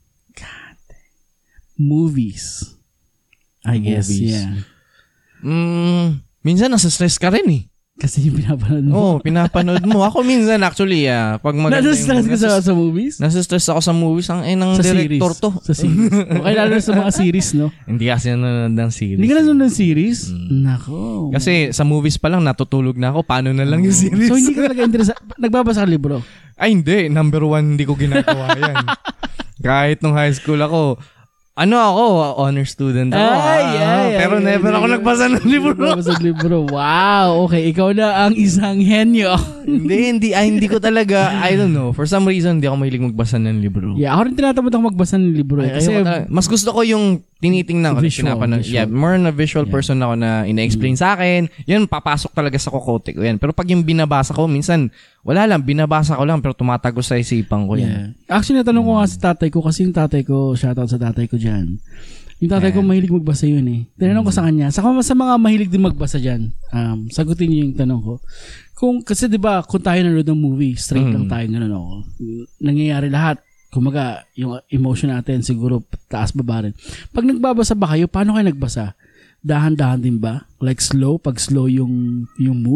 movies. I guess, movies. Yeah. Mm, minsan nasa stress ka rin eh. Kasi yung pinapanood mo. Oo, oh, pinapanood mo. Ako minsan actually, ah, pag maganda nasa stress ka sa, sa movies? Nasa stress ako sa movies. Ang eh, ng sa director series. to. Sa series. Okay, lalo sa mga series, no? Hindi kasi nanonood ng series. Hindi ka nanonood ng series? Mm. Nako. Kasi sa movies pa lang, natutulog na ako. Paano na lang yung series? So, hindi ka talaga interesa. Nagbabasa ka libro? Ay, hindi. Number one, hindi ko ginagawa yan. Kahit nung high school ako, ano ako, honor student ako. Ay, ay, ay, pero ay, never ay, ako ay, nagbasa ng libro. Nagbasa ng libro. Wow, okay. Ikaw na ang isang henyo. hindi, hindi, ay, hindi ko talaga, I don't know. For some reason, hindi ako mahilig magbasa ng libro. Yeah, ako rin tinatamad ako magbasa ng libro. Eh, ay, kasi mas gusto ko yung tinitingnan ko. Visual, visual. Yeah, more na visual yeah. person ako na ina-explain mm. sa akin. Yun, papasok talaga sa kokote ko yan. Pero pag yung binabasa ko, minsan, wala lang, binabasa ko lang, pero tumatago sa isipan ko yan. Yeah. Actually, natanong ko nga sa tatay ko, kasi yung tatay ko, shoutout sa tatay ko dyan. Yung tatay yeah. ko mahilig magbasa yun eh. Tinanong ko sa kanya, sa, sa mga mahilig din magbasa dyan, um, sagutin niyo yung tanong ko. Kung, kasi diba, kung tayo nanood ng movie, straight mm. lang tayo gano'n ako. Nangyayari lahat. Kumaga, yung emotion natin, siguro, taas baba rin. Pag nagbabasa ba kayo, paano kayo nagbasa? Dahan-dahan din ba? Like slow? Pag slow yung, yung mood?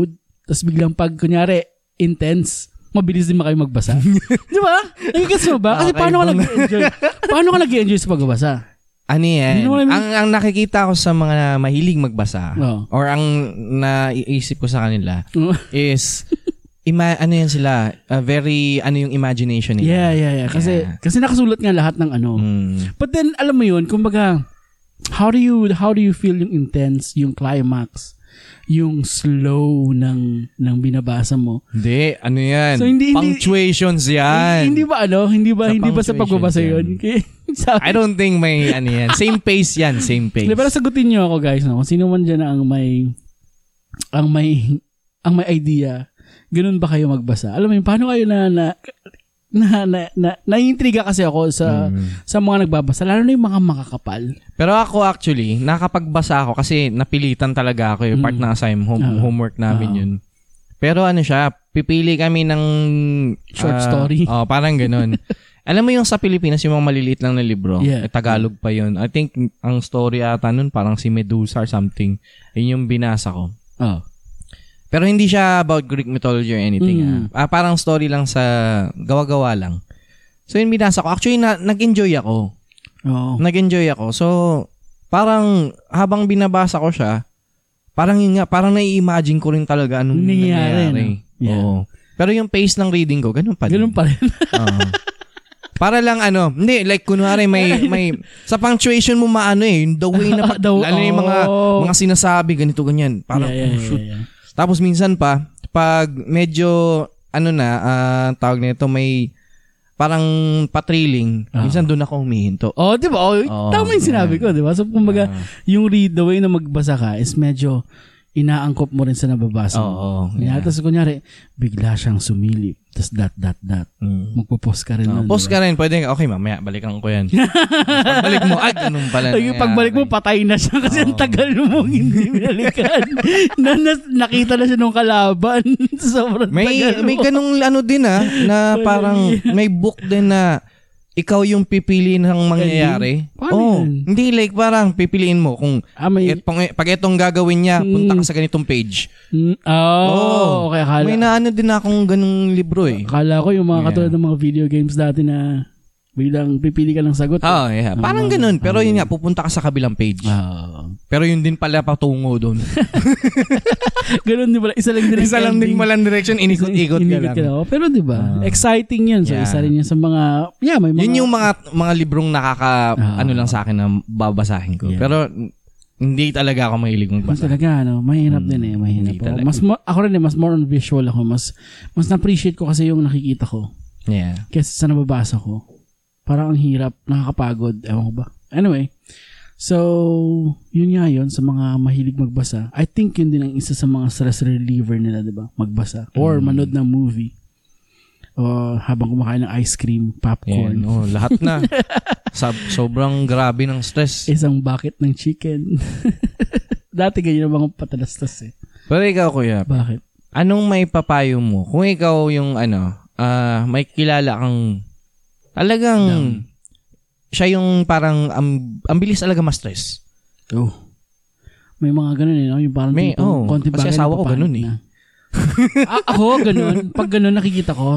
Tapos biglang pag, kunyari, intense, mabilis din ba kayo magbasa? Di ba? Nagigets mo ba? Kasi okay, paano ka nag-enjoy? Paano ka nag-enjoy sa pagbabasa? Ano yan? You know I mean? ang, ang nakikita ko sa mga mahilig magbasa oh. or ang naiisip ko sa kanila oh. is ima- ano yan sila, uh, very, ano yung imagination nila. Yeah, yeah, yeah. Kasi, yeah. kasi nakasulat nga lahat ng ano. Mm. But then, alam mo yun, kumbaga, how do you, how do you feel yung intense, yung climax? Yung slow ng ng binabasa mo. Hindi, ano yan? So, hindi, punctuations hindi, yan. Hindi, hindi ba ano? Hindi ba sa hindi ba sa pagbabasa yan? Okay. I don't think may ano yan. Same pace yan, same pace. Pero sagutin niyo ako guys, no? Kung sino man diyan ang may ang may ang may idea, ganun ba kayo magbasa? Alam mo yun, paano kayo na na na na, na naiintriga kasi ako sa mm. sa mga nagbabasa, lalo na yung mga makakapal. Pero ako actually, nakapagbasa ako kasi napilitan talaga ako yung mm. part ng assignment, home, uh, homework namin uh, yun. Pero ano siya, pipili kami ng short uh, story. Oh, parang ganoon. Alam mo yung sa Pilipinas, yung mga maliliit lang na libro, yeah. eh, Tagalog pa yun. I think ang story ata nun parang si Medusa or something. Yun yung binasa ko. Oh. Pero hindi siya about Greek mythology or anything. Mm. Ah. Ah, parang story lang sa gawa-gawa lang. So, yun binasa ko. Actually, na, nag-enjoy ako. Oh. Nag-enjoy ako. So, parang habang binabasa ko siya, parang yun nga, parang nai-imagine ko rin talaga anong nangyayari. No? Yeah. Oo. Pero yung pace ng reading ko, ganun pa rin. Ganun pa rin. Oo. Para lang ano, hindi, like kunwari may, may, sa punctuation mo maano eh, the way na, lalo na yung mga, mga sinasabi, ganito, ganyan. Parang, yeah, yeah, oh, shoot. Yeah, yeah. Tapos minsan pa, pag medyo, ano na, uh, tawag nito, may parang patriling, uh-huh. minsan doon ako humihinto. Oh, di ba? Oh, oh, tama yung sinabi ko, di ba? So, kumbaga, uh-huh. yung read, the way na magbasa ka is medyo inaangkop mo rin sa nababasa mo. Oo. Oh, yeah. Tapos kunyari, bigla siyang sumilip. Tapos dot, dot, dot. Mm. Magpo-pause ka rin. Oh, nun, pause diba? ka rin. Pwede nga, okay, mamaya, balikan ko yan. Pagbalik mo, ay, ganun pala. Ay, pagbalik mo, patay na siya kasi oh. ang tagal mo hindi binalikan. na, na, nakita na siya nung kalaban. Sobrang may, tagal mo. May ganung ano din ah, na parang may book din na ikaw yung pipili ng mangyayari. Oh, hindi like parang pipiliin mo kung ah, may... etong, pag etong gagawin niya, mm. punta ka sa ganitong page. Mm. Oh, oh, okay. Akala, may naano din akong ganung libro eh. Akala ko yung mga yeah. katulad ng mga video games dati na bilang pipili ka ng sagot. Oh, yeah. Parang mga, ganun. Pero oh, yun nga, pupunta ka sa kabilang page. Oh. Pero yun din pala patungo doon. Ganun din pala. Isa lang din. Isa lang din malang direction. Inikot-ikot ka lang. Ka lang. Pero di ba? Uh, exciting yun. So, yeah. isa rin yun sa mga... Yeah, may mga... Yun yung mga mga librong nakaka... Uh, ano lang sa akin na babasahin ko. Yeah. Pero hindi talaga ako mahilig magbasa. Talaga, ano? Mahirap hmm, din eh. Mahirap po. Mas, ako rin eh, mas more on visual ako. Mas, mas na-appreciate ko kasi yung nakikita ko. Yeah. Kesa sa nababasa ko. Parang ang hirap, nakakapagod, ewan ko ba. Anyway, so, yun nga yun, sa mga mahilig magbasa. I think yun din ang isa sa mga stress reliever nila, di ba? Magbasa. Or mm. manood ng movie. O habang kumakain ng ice cream, popcorn. Yeah, no, lahat na. Sab- sobrang grabe ng stress. Isang bucket ng chicken. Dati ganyan ang mga patalastas eh. Pero ikaw, kuya. Bakit? Anong may papayo mo? Kung ikaw yung ano, uh, may kilala kang talagang no. siya yung parang um, ang bilis talaga ma-stress. Oh. May mga ganun eh, no? Yung parang may, oh, konti bagay. Kasi asawa ko ganun eh. A- ako, ganun. Pag ganun nakikita ko,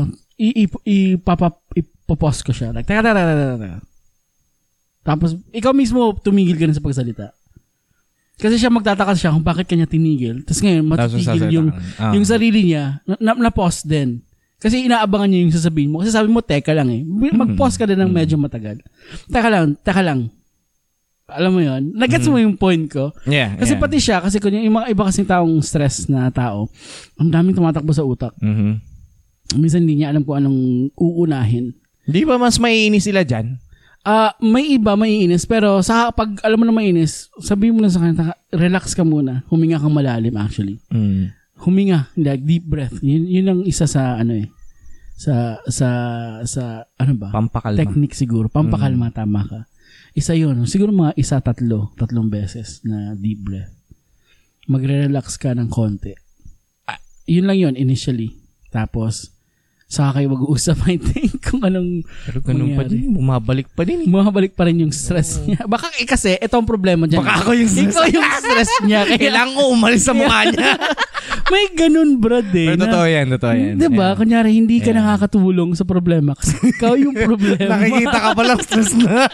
ipapapos ko siya. Like, taka, taka, taka, taka. Tapos, ikaw mismo tumigil ka na sa pagsalita. Kasi siya magtataka siya kung bakit kanya tinigil. Tapos ngayon, matitigil yung, oh. yung sarili niya, na, na, na-pause din. Kasi inaabangan niya yung sasabihin mo. Kasi sabi mo, teka lang eh. Mag-pause ka din ng medyo matagal. Teka lang, teka lang. Alam mo yun? Nagets mm-hmm. mo yung point ko? Yeah. Kasi yeah. pati siya, kasi kung yung mga iba kasing taong stress na tao, ang daming tumatakbo sa utak. Mm-hmm. Minsan hindi niya alam kung anong uunahin. Di ba mas maiinis sila dyan? Uh, may iba maiinis, pero sa pag alam mo na maiinis, sabihin mo na sa kanya, relax ka muna. Huminga kang malalim actually. Mm. Huminga, like deep breath. Yun, yun ang isa sa ano eh. Sa sa sa ano ba? Pampakalma. Technique siguro. Pampakalma, mm. tama ka. Isa yun. Siguro mga isa, tatlo. Tatlong beses na deep breath. Magre-relax ka ng konti. Ah, yun lang yun initially. Tapos, saka kayo mag-uusap, I think, kung anong pero ganun mangyari. Pa din. Bumabalik pa din. Bumabalik pa rin yung stress niya. Baka eh, kasi, ito ang problema dyan. Baka ako yung stress. Ikaw yung stress niya. Kailangan ko umalis sa mukha niya. May ganun, Brad, eh. Pero totoo yan, totoo yan. Diba? Yeah. Kunyari, hindi ka yeah. nakakatulong sa problema kasi ikaw yung problema. Nakikita ka palang stress na.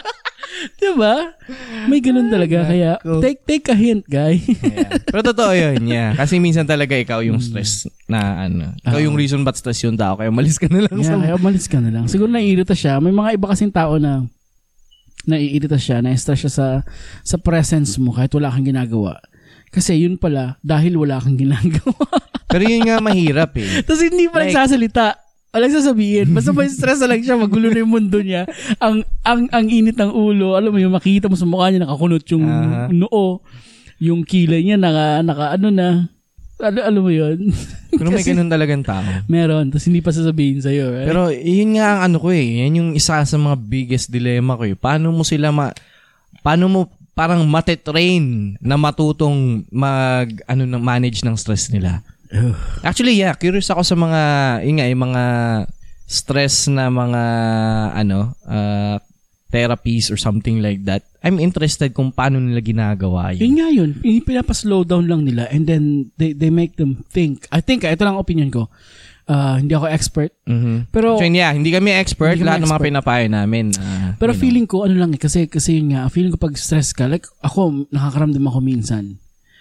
Diba? May ganun talaga. Kaya, take take a hint, guy. yeah. Pero totoo yun, yeah. Kasi minsan talaga ikaw yung stress na ano. Ikaw yung reason ba't stress yung tao. Kaya umalis ka na lang. Yeah, sa... kaya umalis ka na lang. Siguro naiirita siya. May mga iba kasing tao na naiirita siya, na-stress siya sa, sa presence mo kahit wala kang ginagawa. Kasi yun pala, dahil wala kang ginagawa. Pero yun nga mahirap eh. Tapos hindi pa like, nagsasalita. Walang sasabihin. Basta may stress na lang siya, magulo na yung mundo niya. Ang ang ang init ng ulo, alam mo yung makita mo sa mukha niya, nakakunot yung uh-huh. noo. Yung kilay niya, naka, naka ano na. Ano, alam mo yun? Pero may ganun talagang tao. Meron. Tapos hindi pa sasabihin sa'yo. Right? Pero yun nga ang ano ko eh. Yan yung isa sa mga biggest dilemma ko eh. Paano mo sila ma... Paano mo parang matetrain na matutong mag... Ano, manage ng stress nila? Actually, yeah. Curious ako sa mga, yun nga, yung mga stress na mga, ano, uh, therapies or something like that. I'm interested kung paano nila ginagawa yun. Yun nga yun. Yung pinapa-slow down lang nila and then they they make them think. I think, ito lang opinion ko. Uh, hindi ako expert. Mm-hmm. Pero, so, yeah, hindi kami expert. Hindi kami lahat expert. Ng mga pinapayo namin. Uh, pero feeling know. ko, ano lang eh, kasi, kasi yun nga, feeling ko pag stress ka, like ako, nakakaramdam ako minsan.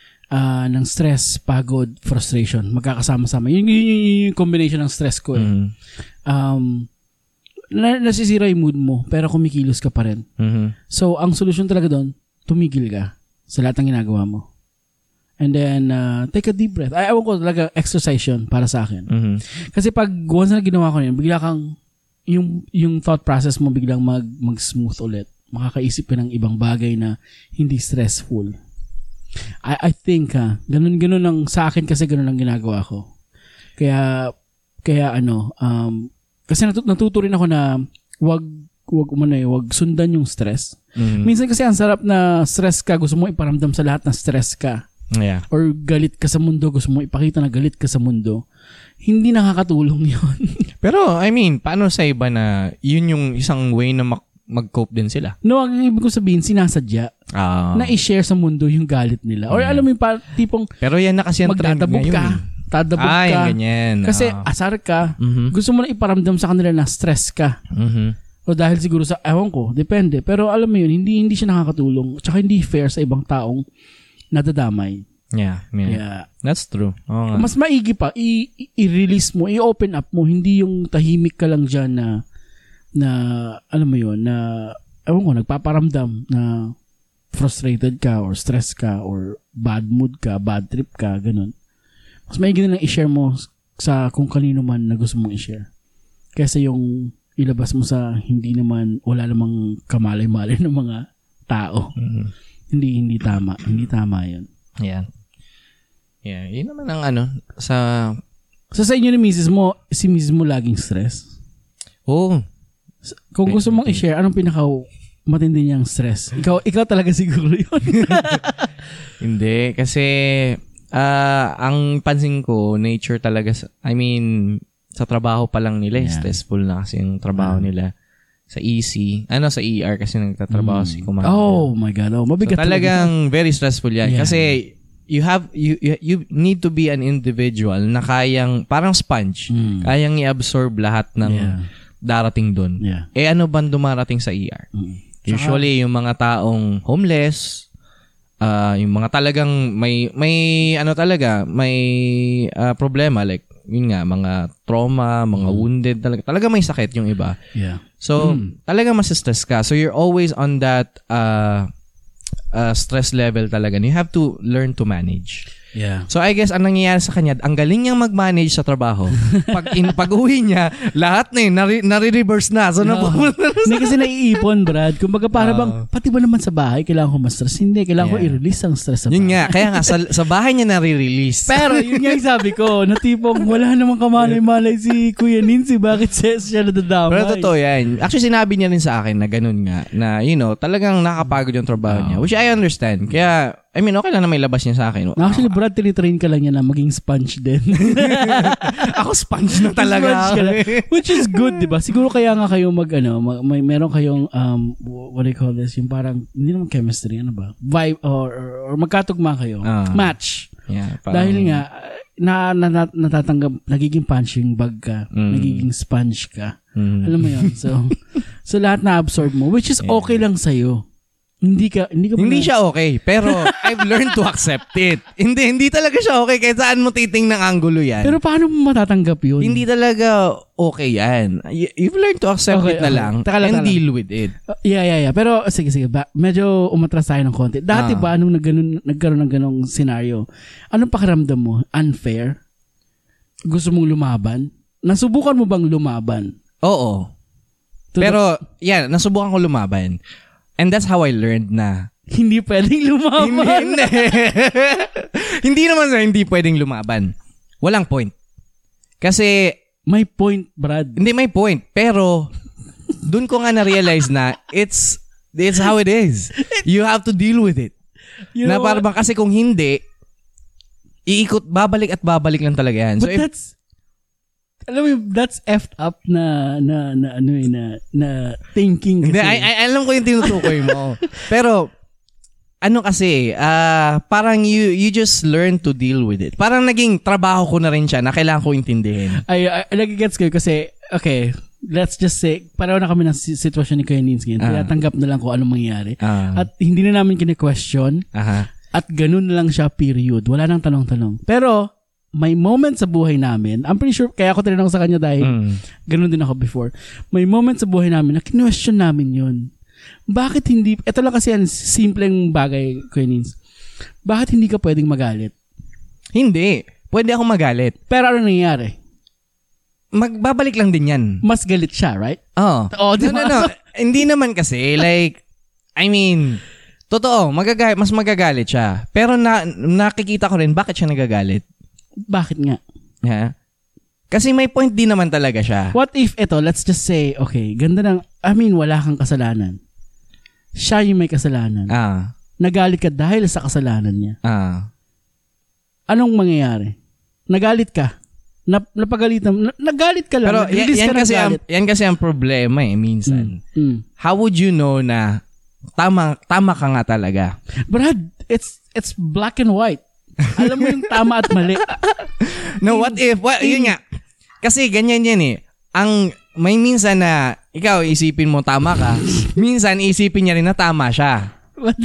Uh, ng stress, pagod, frustration. Magkakasama-sama. Yun, yun, yun, yun yung combination ng stress ko. Eh. Mm-hmm. Um, na, nasisira yung mood mo, pero kumikilos ka pa rin. Mm-hmm. So, ang solusyon talaga doon, tumigil ka sa lahat ng ginagawa mo. And then, uh, take a deep breath. Ay, ewan ko talaga, exercise yun para sa akin. Mm-hmm. Kasi pag once na ginawa ko yun, bigla kang, yung, yung thought process mo biglang mag, mag-smooth ulit. Makakaisip ka ng ibang bagay na hindi stressful. I, I think ha, ganun-ganun lang sa akin kasi ganun lang ginagawa ko. Kaya, kaya ano, um, kasi natut- natuto rin ako na wag, wag umano eh, wag sundan yung stress. Mm-hmm. Minsan kasi ang sarap na stress ka, gusto mo iparamdam sa lahat na stress ka. Yeah. Or galit ka sa mundo, gusto mo ipakita na galit ka sa mundo. Hindi nakakatulong yun. Pero, I mean, paano sa iba na yun yung isang way na mak- mag-cope din sila? No, ang ibig ko sabihin, sinasadya. Uh, na i-share sa mundo yung galit nila. Or yeah. alam mo yung pa, tipong pero yan na kasi ang trend ngayon. ka, tadabog Ay, ka. ganyan. Kasi uh, asar ka. Mm-hmm. Gusto mo na iparamdam sa kanila na stress ka. Mm-hmm. O dahil siguro sa, ewan ko, depende. Pero alam mo yun, hindi hindi siya nakakatulong. Tsaka hindi fair sa ibang taong nadadamay. Yeah, yeah. yeah. That's true. Oh, mas maigi pa, i- i- i-release mo, i-open up mo. Hindi yung tahimik ka lang dyan na, na alam mo yun, na ewan ko, nagpaparamdam na frustrated ka or stress ka or bad mood ka, bad trip ka, ganun. Mas maigi na lang i-share mo sa kung kanino man na gusto mong i-share. Kaysa yung ilabas mo sa hindi naman, wala namang kamalay-malay ng mga tao. Mm-hmm. Hindi, hindi tama. Hindi tama yun. Yeah. Yeah, yun naman ang ano, sa... So sa inyo ni misis mo, si misis mo laging stress? Oo. Oh. Kung gusto mong i-share, anong pinaka matindi niyang stress? Ikaw ikaw talaga siguro yun. Hindi, kasi uh, ang pansin ko, nature talaga, I mean, sa trabaho pa lang nila, yeah. stressful na kasi yung trabaho yeah. nila. Sa E C, ano sa E R kasi nagtatrabaho mm. si Commander. Oh my God, oh, mabigat. So, talagang talaga. Very stressful yan. Yeah. Kasi you have, you, you you need to be an individual na kayang, parang sponge, mm. kayang i-absorb lahat ng yeah. darating dun. Yeah. Eh ano ba dumarating sa E R? Mm. Usually, yung mga taong homeless, uh, yung mga talagang may, may ano talaga, may uh, problema, like, yun nga, mga trauma, mga mm. wounded, talaga, talaga may sakit yung iba. Yeah. So, mm. talaga mas-stress ka. So, you're always on that uh, uh, stress level talaga. And you have to learn to manage. Yeah. So, I guess, ang nangyayari sa kanya, ang galing niyang mag-manage sa trabaho. Pag in, pag-uwi niya, lahat na yun, nare, nare-reverse na. So, no. napupunta na Hindi kasi naiipon, Brad. Kumbaga, para bang, uh, pati ba naman sa bahay, kailangan ko ma-stress? Hindi, kailangan yeah. ko i-release ang stress sa bahay. Yun nga, kaya nga, sa, sa bahay niya nare-release. Pero, yun nga yung sabi ko, na tipong, wala namang kamalay-malay si Kuya Nincy, bakit siya nadadamay? Pero totoo yan. Actually, sinabi niya rin sa akin na ganun nga, na, you know, talagang nakapagod yung trabaho uh, niya, which I understand. Kaya, I mean, okay lang na may labas niya sa akin. Actually, Brad, tinitrain ka lang niya na maging sponge din. Ako sponge na talaga. Sponge ka lang. Which is good, di ba? Siguro kaya nga kayo mag, ano, may, meron kayong, um, what do you call this? Yung parang, hindi naman chemistry, ano ba? Vibe, or, or, or magkatugma kayo. Uh, Match. Yeah, parang, dahil nga, na, na, na natatanggap, nagiging punching bag ka, mm. nagiging sponge ka. Mm. Alam mo yun? So, so lahat na-absorb mo, which is okay yeah. lang sa'yo. Hindi ka, hindi ka Hindi na... siya okay, pero I've learned to accept it. Hindi, hindi talaga siya okay kahit saan mo titing ng angulo yan. Pero paano mo matatanggap yun? Hindi talaga okay yan. You, you've learned to accept okay, it na okay. lang Taka and lang, deal with it. Uh, yeah, yeah, yeah. Pero sige, sige. Ba, medyo umatras tayo ng konti. Dati ah. ba, nung nagganon, nagkaroon ng ganong scenario, anong pakiramdam mo? Unfair? Gusto mong lumaban? Nasubukan mo bang lumaban? Oo. To pero, the... yan, nasubukan ko lumaban. And that's how I learned na hindi pwedeng lumaban. Hindi, hindi. Hindi naman sa hindi pwedeng lumaban. Walang point. Kasi may point, Brad. Hindi may point, pero dun ko nga na-realize na it's it's how it is. You have to deal with it. You na parang kasi kung hindi, iikot, babalik at babalik lang talaga yan. But so if, that's alam mo, that's effed up na na na ano eh, na na thinking kasi. Hindi, I, I, alam ko yung tinutukoy mo. Pero ano kasi, uh, parang you you just learn to deal with it. Parang naging trabaho ko na rin siya na kailangan ko intindihin. Ay, ay nagigets ko kasi, okay, let's just say, pareho na kami ng sitwasyon ni Kuya Nins ngayon. Kaya tanggap na lang kung anong mangyari. Uh. At hindi na namin kine-question. Uh-huh. At ganun na lang siya, period. Wala nang tanong-tanong. Pero, may moment sa buhay namin, I'm pretty sure, kaya ako tinanong sa kanya dahil mm. ganun din ako before. May moment sa buhay namin na kinwestiyon namin yun. Bakit hindi, ito lang kasi yan, simpleng bagay, Kuya Nins. Bakit hindi ka pwedeng magalit? Hindi. Pwede ako magalit. Pero ano nangyayari? Magbabalik lang din yan. Mas galit siya, right? Oo. Oh, diba? No, no, no. Hindi naman kasi, like, I mean, totoo, magagalit, mas magagalit siya. Pero na, nakikita ko rin, bakit siya nagagalit? Bakit nga? Yeah. Kasi may point din naman talaga siya. What if ito, let's just say, okay, ganda ng, I mean, wala kang kasalanan. Siya yung may kasalanan. Ah. Nagalit ka dahil sa kasalanan niya. Ah. Anong mangyayari? Nagalit ka. Nap, napagalitan. Na, nagalit ka lang. Pero y- yan, kasi ang, yan kasi ang problema eh, minsan. Mm. Mm. How would you know na tama tama ka nga talaga? Brad, it's it's black and white. Alam mo yung tama at mali. No, what if? Well, yun nga. Kasi ganyan yan eh. Ang may minsan na ikaw isipin mo tama ka, minsan isipin niya rin na tama siya.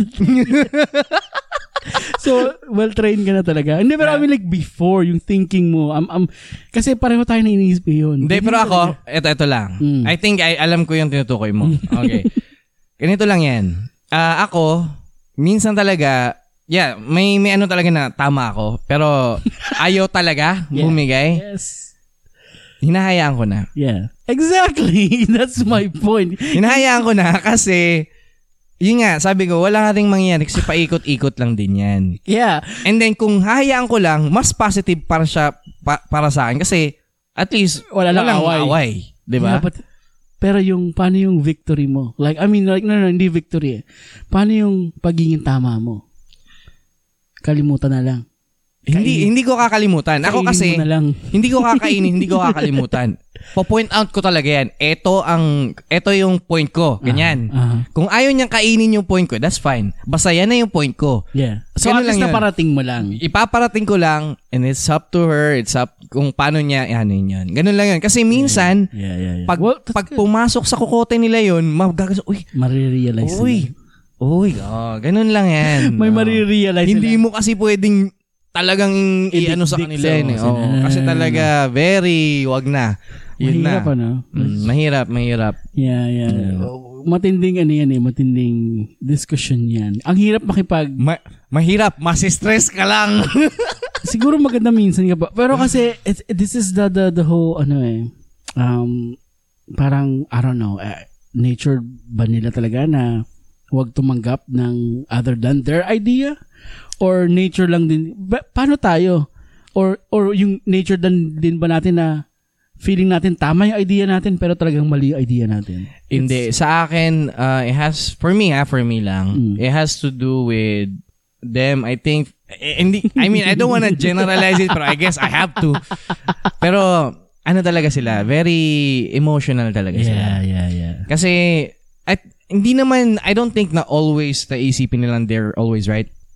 So, well-trained ka na talaga. Hindi, pero yeah. I mean like before, yung thinking mo, um, um, kasi pareho tayo na iniisip yun. Hindi, pero ako, ito, ito lang. Mm. I think, I, alam ko yung tinutukoy mo. Okay. Ganito lang yan. Uh, ako, minsan talaga, yeah, may may ano talaga na tama ako, pero ayaw talaga yeah. bumigay. Yes. Hinahayaan ko na. Yeah. Exactly. That's my point. Hinahayaan ko na kasi yun nga, sabi ko, wala nga rin mangyayari kasi paikot-ikot lang din yan. Yeah. And then kung hahayaan ko lang, mas positive para siya pa, para sa akin kasi at least wala lang away. away. Diba? Yeah, but, pero yung, paano yung victory mo? Like, I mean, like, no, no, hindi victory eh. Paano yung pagiging tama mo? Kalimutan na lang. Kainin. Hindi hindi ko kakalimutan. Ako kasi hindi ko kakainin, hindi ko kakalimutan. Po-point out ko talaga yan. Ito ang ito yung point ko. Ganyan. Uh-huh. Uh-huh. Kung ayaw niyang kainin yung point ko, that's fine. Basta yan na yung point ko. Yeah. So at least naparating mo lang. Ipaparating ko lang and it's up to her. It's up kung paano niya ihanin yan. Ganun lang yun. Kasi minsan, yeah, yeah, yeah, yeah. pag, well, pag pumasok sa kokote nila yun, magagas, uy, marirealize uy, nila. Uy, oh, ganun lang yan. May oh. marirealize Hindi nila. mo kasi pwedeng talagang i-ano sa kanila yun eh. Oh, kasi talaga very wag na. Yun mahirap na. ano? Mm, mahirap, mahirap. Yeah, yeah. yeah. Matinding ano yan eh, matinding discussion yan. Ang hirap makipag... Ma- mahirap, masistress ka lang. Siguro maganda minsan ka pa. Pero kasi, it, this is the, the, the whole, ano eh, um, parang, I don't know, uh, nature ba nila talaga na huwag tumanggap ng other than their idea? Or nature lang din, ba, paano tayo? Or or yung nature din, din ba natin na feeling natin tama yung idea natin pero talagang mali yung idea natin? Hindi. Sa akin, uh, it has, for me ha, for me lang, mm. it has to do with them, I think, eh, hindi, I mean, I don't wanna generalize it, pero I guess I have to. Pero, ano talaga sila? Very emotional talaga yeah, sila. Yeah, yeah, yeah. Kasi, at, hindi naman, I don't think na always naisipin nilang they're always right.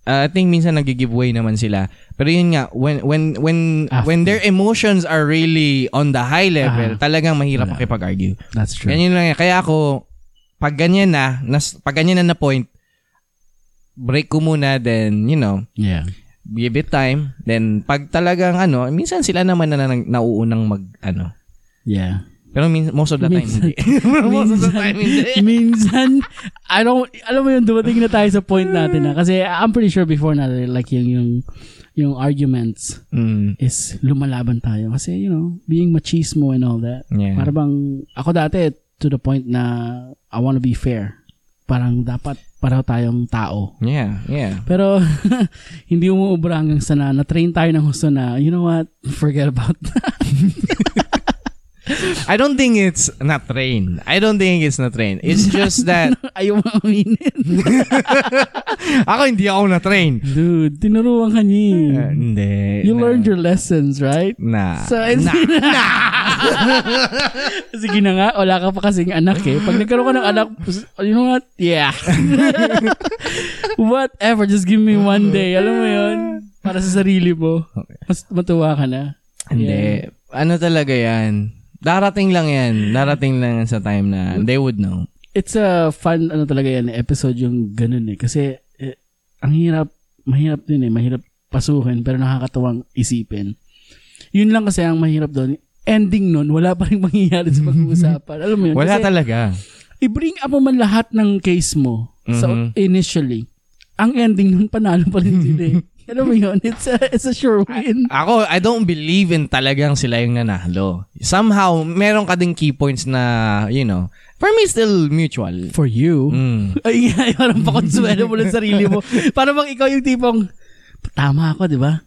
uh, I think minsan nag-give way naman sila. Pero yun nga, when when when After. when their emotions are really on the high level, uh, talagang mahirap yeah. makipag-argue. That's true. Ganyan lang yan. Kaya ako, pag ganyan na, nas, pag ganyan na na point, break ko muna, then, you know, yeah. give it time. Then, pag talagang, ano, minsan sila naman na, na nauunang mag, ano. Yeah. Pero min- most of the time, minsan, hindi. most of the time, hindi. Minsan, I don't, alam mo yun, dumating na tayo sa point natin na, kasi I'm pretty sure before natin, like yung, yung, yung arguments mm. is lumalaban tayo. Kasi, you know, being machismo and all that. Yeah. Para bang, ako dati, to the point na, I want to be fair. Parang dapat, pareho tayong tao. Yeah, yeah. Pero, hindi umuubra hanggang sa na, na-train tayo ng gusto na, you know what, forget about that. I don't think it's not train. I don't think it's not train. It's just that ayaw mo aminin. ako hindi ako na-train. Dude, tinuruan ka niya. Uh, hindi. You na. learned your lessons, right? Nah. So, nah. nah. Sige na nga, wala ka pa kasing anak eh. Pag nagkaroon ka ng anak, you know what? Yeah. Whatever, just give me one day. Alam mo yun? Para sa sarili mo. Mas matuwa ka na. Hindi. Yeah. Ano talaga yan? Darating lang yan. Darating lang sa time na they would know. It's a fun, ano talaga yan, episode yung ganun eh. Kasi, eh, ang hirap, mahirap din eh. Mahirap pasukin, pero nakakatawang isipin. Yun lang kasi ang mahirap doon. Ending nun, wala pa rin mangyayari sa pag-uusapan. Alam mo yun? Wala kasi, talaga. I-bring up mo man lahat ng case mo. Mm-hmm. So, initially, ang ending nun, panalo pa rin sila eh. Alam mo yun? It's a, it's a sure win. A- ako, I don't believe in talagang sila yung nanalo. Somehow, meron ka ding key points na, you know, for me, still mutual. For you? Mm. Ay, ay, parang pakonsuelo mo lang sarili mo. Para bang ikaw yung tipong, tama ako, di ba?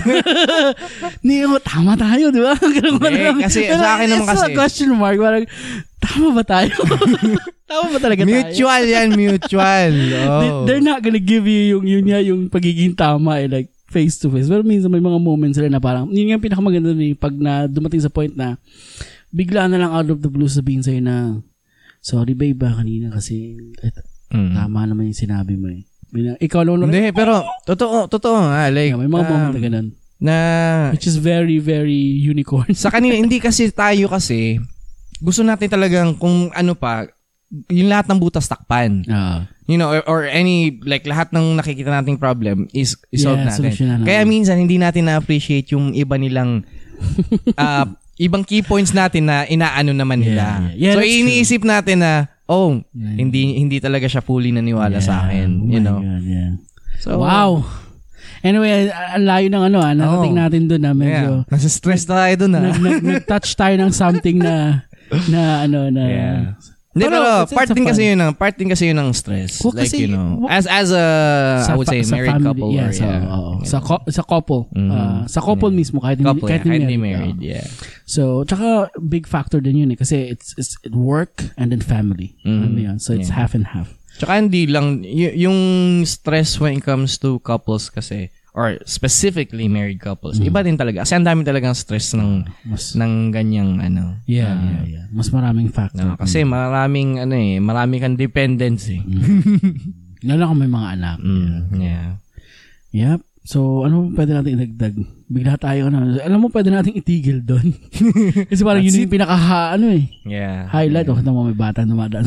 Hindi ako, tama tayo, di ba? Eh, kasi sa akin naman kasi. It's a question mark. Parang, tama ba tayo? Tama ba talaga tayo? Mutual yan, mutual. Oh. They, they're not gonna give you yung, yun nga, yung pagiging tama eh, like, face to face. Pero minsan may mga moments rin na parang, yun nga yung pinakamaganda rin, pag na dumating sa point na, bigla na lang out of the blue sabihin sa'yo na, sorry babe ba kanina kasi, eto, mm. tama naman yung sinabi mo eh. Ikaw lang Hindi, pero, totoo, totoo nga, like, yeah, may mga um, moment na ganun. Na, which is very, very unicorn. Sa kanila, hindi kasi tayo kasi, gusto natin talagang kung ano pa, yung lahat ng butas takpan. Uh, you know, or, or any, like, lahat ng nakikita nating problem is, is solve yeah, natin. Kaya minsan, hindi natin na-appreciate yung iba nilang, uh, ibang key points natin na inaano naman nila. Yeah, yeah. Yeah, so, iniisip true. natin na, oh, yeah. hindi hindi talaga siya fully naniwala yeah. sa akin. Oh you know? God, yeah. So, wow. Anyway, ang layo ng ano, ah, narating oh. natin doon na medyo. Yeah. Nasa-stress tayo doon ah. Nag, nag, nag-touch tayo ng something na, na ano, na. Yeah. Hindi, pero it's, part it's din kasi yun ng, part din kasi yun ng stress. Well, like, kasi, you know, as as a, sa, I would say, married family, couple. Yeah, or, so, yeah. Oh, yeah. Sa, co- sa couple. Mm-hmm. Uh, sa couple yeah. mismo, kahit, couple, kahit, yeah, kahit hindi married. married, uh. yeah. So, tsaka, big factor din yun eh. Kasi it's, it's work and then family. Mm-hmm. Ano yun? So, it's yeah. half and half. Tsaka hindi lang, y- yung stress when it comes to couples kasi, or specifically married couples, mm. iba din talaga. Kasi ang dami talagang stress ng mas, ng ganyang ano. Yeah, uh, yeah, yeah. Mas maraming factor. No, kasi mm. maraming ano eh, marami kang dependency. Mm. Lalo kung may mga anak. Mm, yeah. Yep. So, ano pwede natin idagdag? Bigla tayo, ano, alam mo, pwede natin itigil doon. Kasi parang yun yung pinaka, ano eh. Yeah. Highlight. Yeah. O, mo, may batang dumadaan.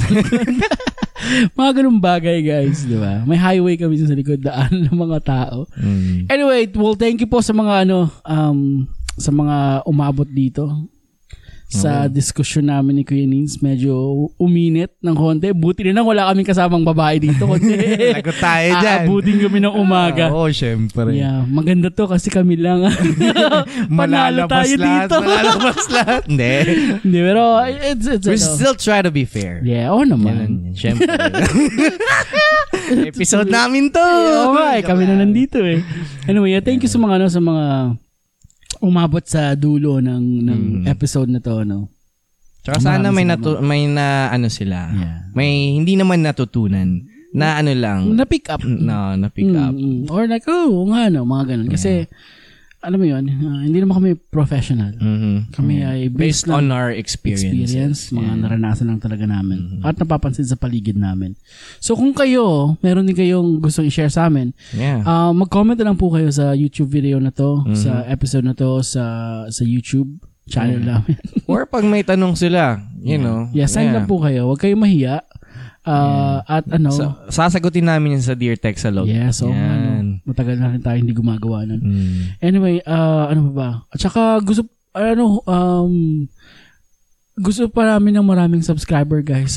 Mga ganung bagay, guys, di ba? May highway kami sa likod, daan ng mga tao. Mm. Anyway, well, thank you po sa mga, ano, um, sa mga umabot dito. Sa okay. diskusyon namin ni Kuya Nins, medyo uminit ng konti. Buti na lang wala kaming kasamang babae dito. Lagot tayo dyan. Aabutin kami ng umaga. Oo, oh, syempre. Yeah, maganda to kasi kami lang. Panalo tayo lahat, dito. Malalabas lahat. Hindi. Hindi, pero it's, it's, we ano. still try to be fair. Yeah, oo naman. Yan, syempre. Episode namin to. Oo nga, eh, kami na nandito eh. Anyway, thank you sa mga, ano, sa mga umabot sa dulo ng ng mm. episode na to, no. Tsaka sana may natu- may na ano sila. Yeah. May hindi naman natutunan na ano lang na pick up. No, na pick up. Mm-hmm. Or like oh, nga no, mga ganun. Kasi alam mo yun, uh, hindi naman kami professional. Mm-hmm. Kami mm-hmm. ay based, based on our experience. Experience, mga yeah. naranasan lang talaga namin. Mm-hmm. At napapansin sa paligid namin. So kung kayo, meron din kayong gustong i-share sa amin, yeah. uh, mag-comment na lang po kayo sa YouTube video na to, mm-hmm. sa episode na to, sa sa YouTube channel yeah. namin. Or pag may tanong sila, you yeah. know. Yeah, send yeah. lang po kayo. Huwag kayong mahiya. Uh, yeah. At ano, so, sasagutin namin yun sa Dear Texalog. Yeah, so ano, matagal na rin tayo hindi gumagawa nun. Mm. Anyway, uh, ano ba ba? At saka gusto, ano, um, gusto pa namin ng maraming subscriber, guys.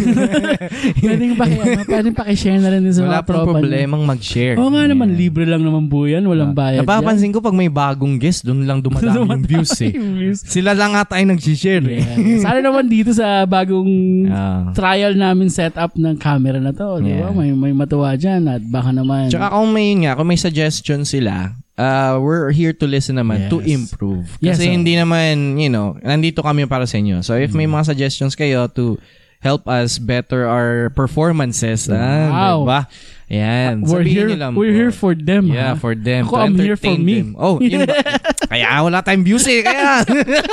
Pwedeng paki, ano, pwedeng paki-share na rin din sa wala mga tropa. Wala problemang mag-share. Oo nga yeah. naman, libre lang naman po yan. Walang uh, bayad. Napapansin yan. Ko pag may bagong guest, doon lang dumadami yung views eh. Sila lang ata ay nag-share eh. Yeah. Sana naman dito sa bagong uh, trial namin setup ng camera na to. Yeah. Di ba? May, may matuwa dyan at baka naman. Tsaka kung may nga, kung may suggestion sila, Uh, we're here to listen naman, yes. to improve. Kasi yes, so. hindi naman, you know, nandito kami para sa inyo. So if may mga suggestions kayo to help us better our performances, wow. ah, diba? Yan. We're here, we're here for them. Yeah, ha? for them. Ako, I'm here for me. Them. Oh, yun ba? Kaya wala tayong views eh. Kaya.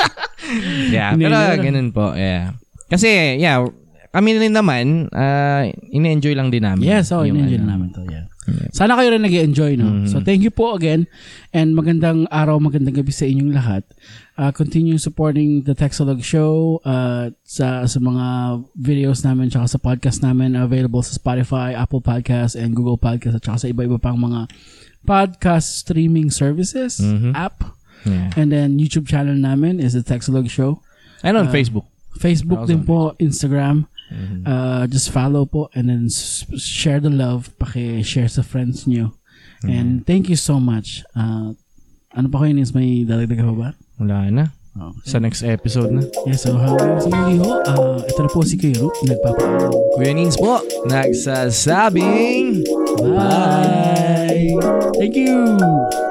yeah, pero ganun po. Yeah. Kasi, yeah, kami rin naman, uh, ine-enjoy lang din namin. Yes, oh, ine-enjoy ano. namin to. Yeah. Sana kayo rin nag-enjoy, no? Mm-hmm. So, thank you po again. And magandang araw, magandang gabi sa inyong lahat. Uh, continue supporting the Texalog Show uh, sa sa mga videos namin tsaka sa podcast namin available sa Spotify, Apple Podcasts, and Google Podcasts at saka sa iba-iba pang mga podcast streaming services, mm-hmm. app. Yeah. And then, YouTube channel namin is the Texalog Show. And on uh, Facebook. Facebook din po, Instagram. Mm-hmm. Uh, just follow po and then s- share the love. Paki-share sa friends nyo. Mm-hmm. And thank you so much. Uh, ano pa kayo, Nins? May dadagdag pa ba? Wala na. Okay. Sa next episode na. Yeah, so hanggang sa muli ho, uh, ito na po si Kuya Ru, nagpapaalam. Kuya Nins po, nagsasabing bye! Thank you!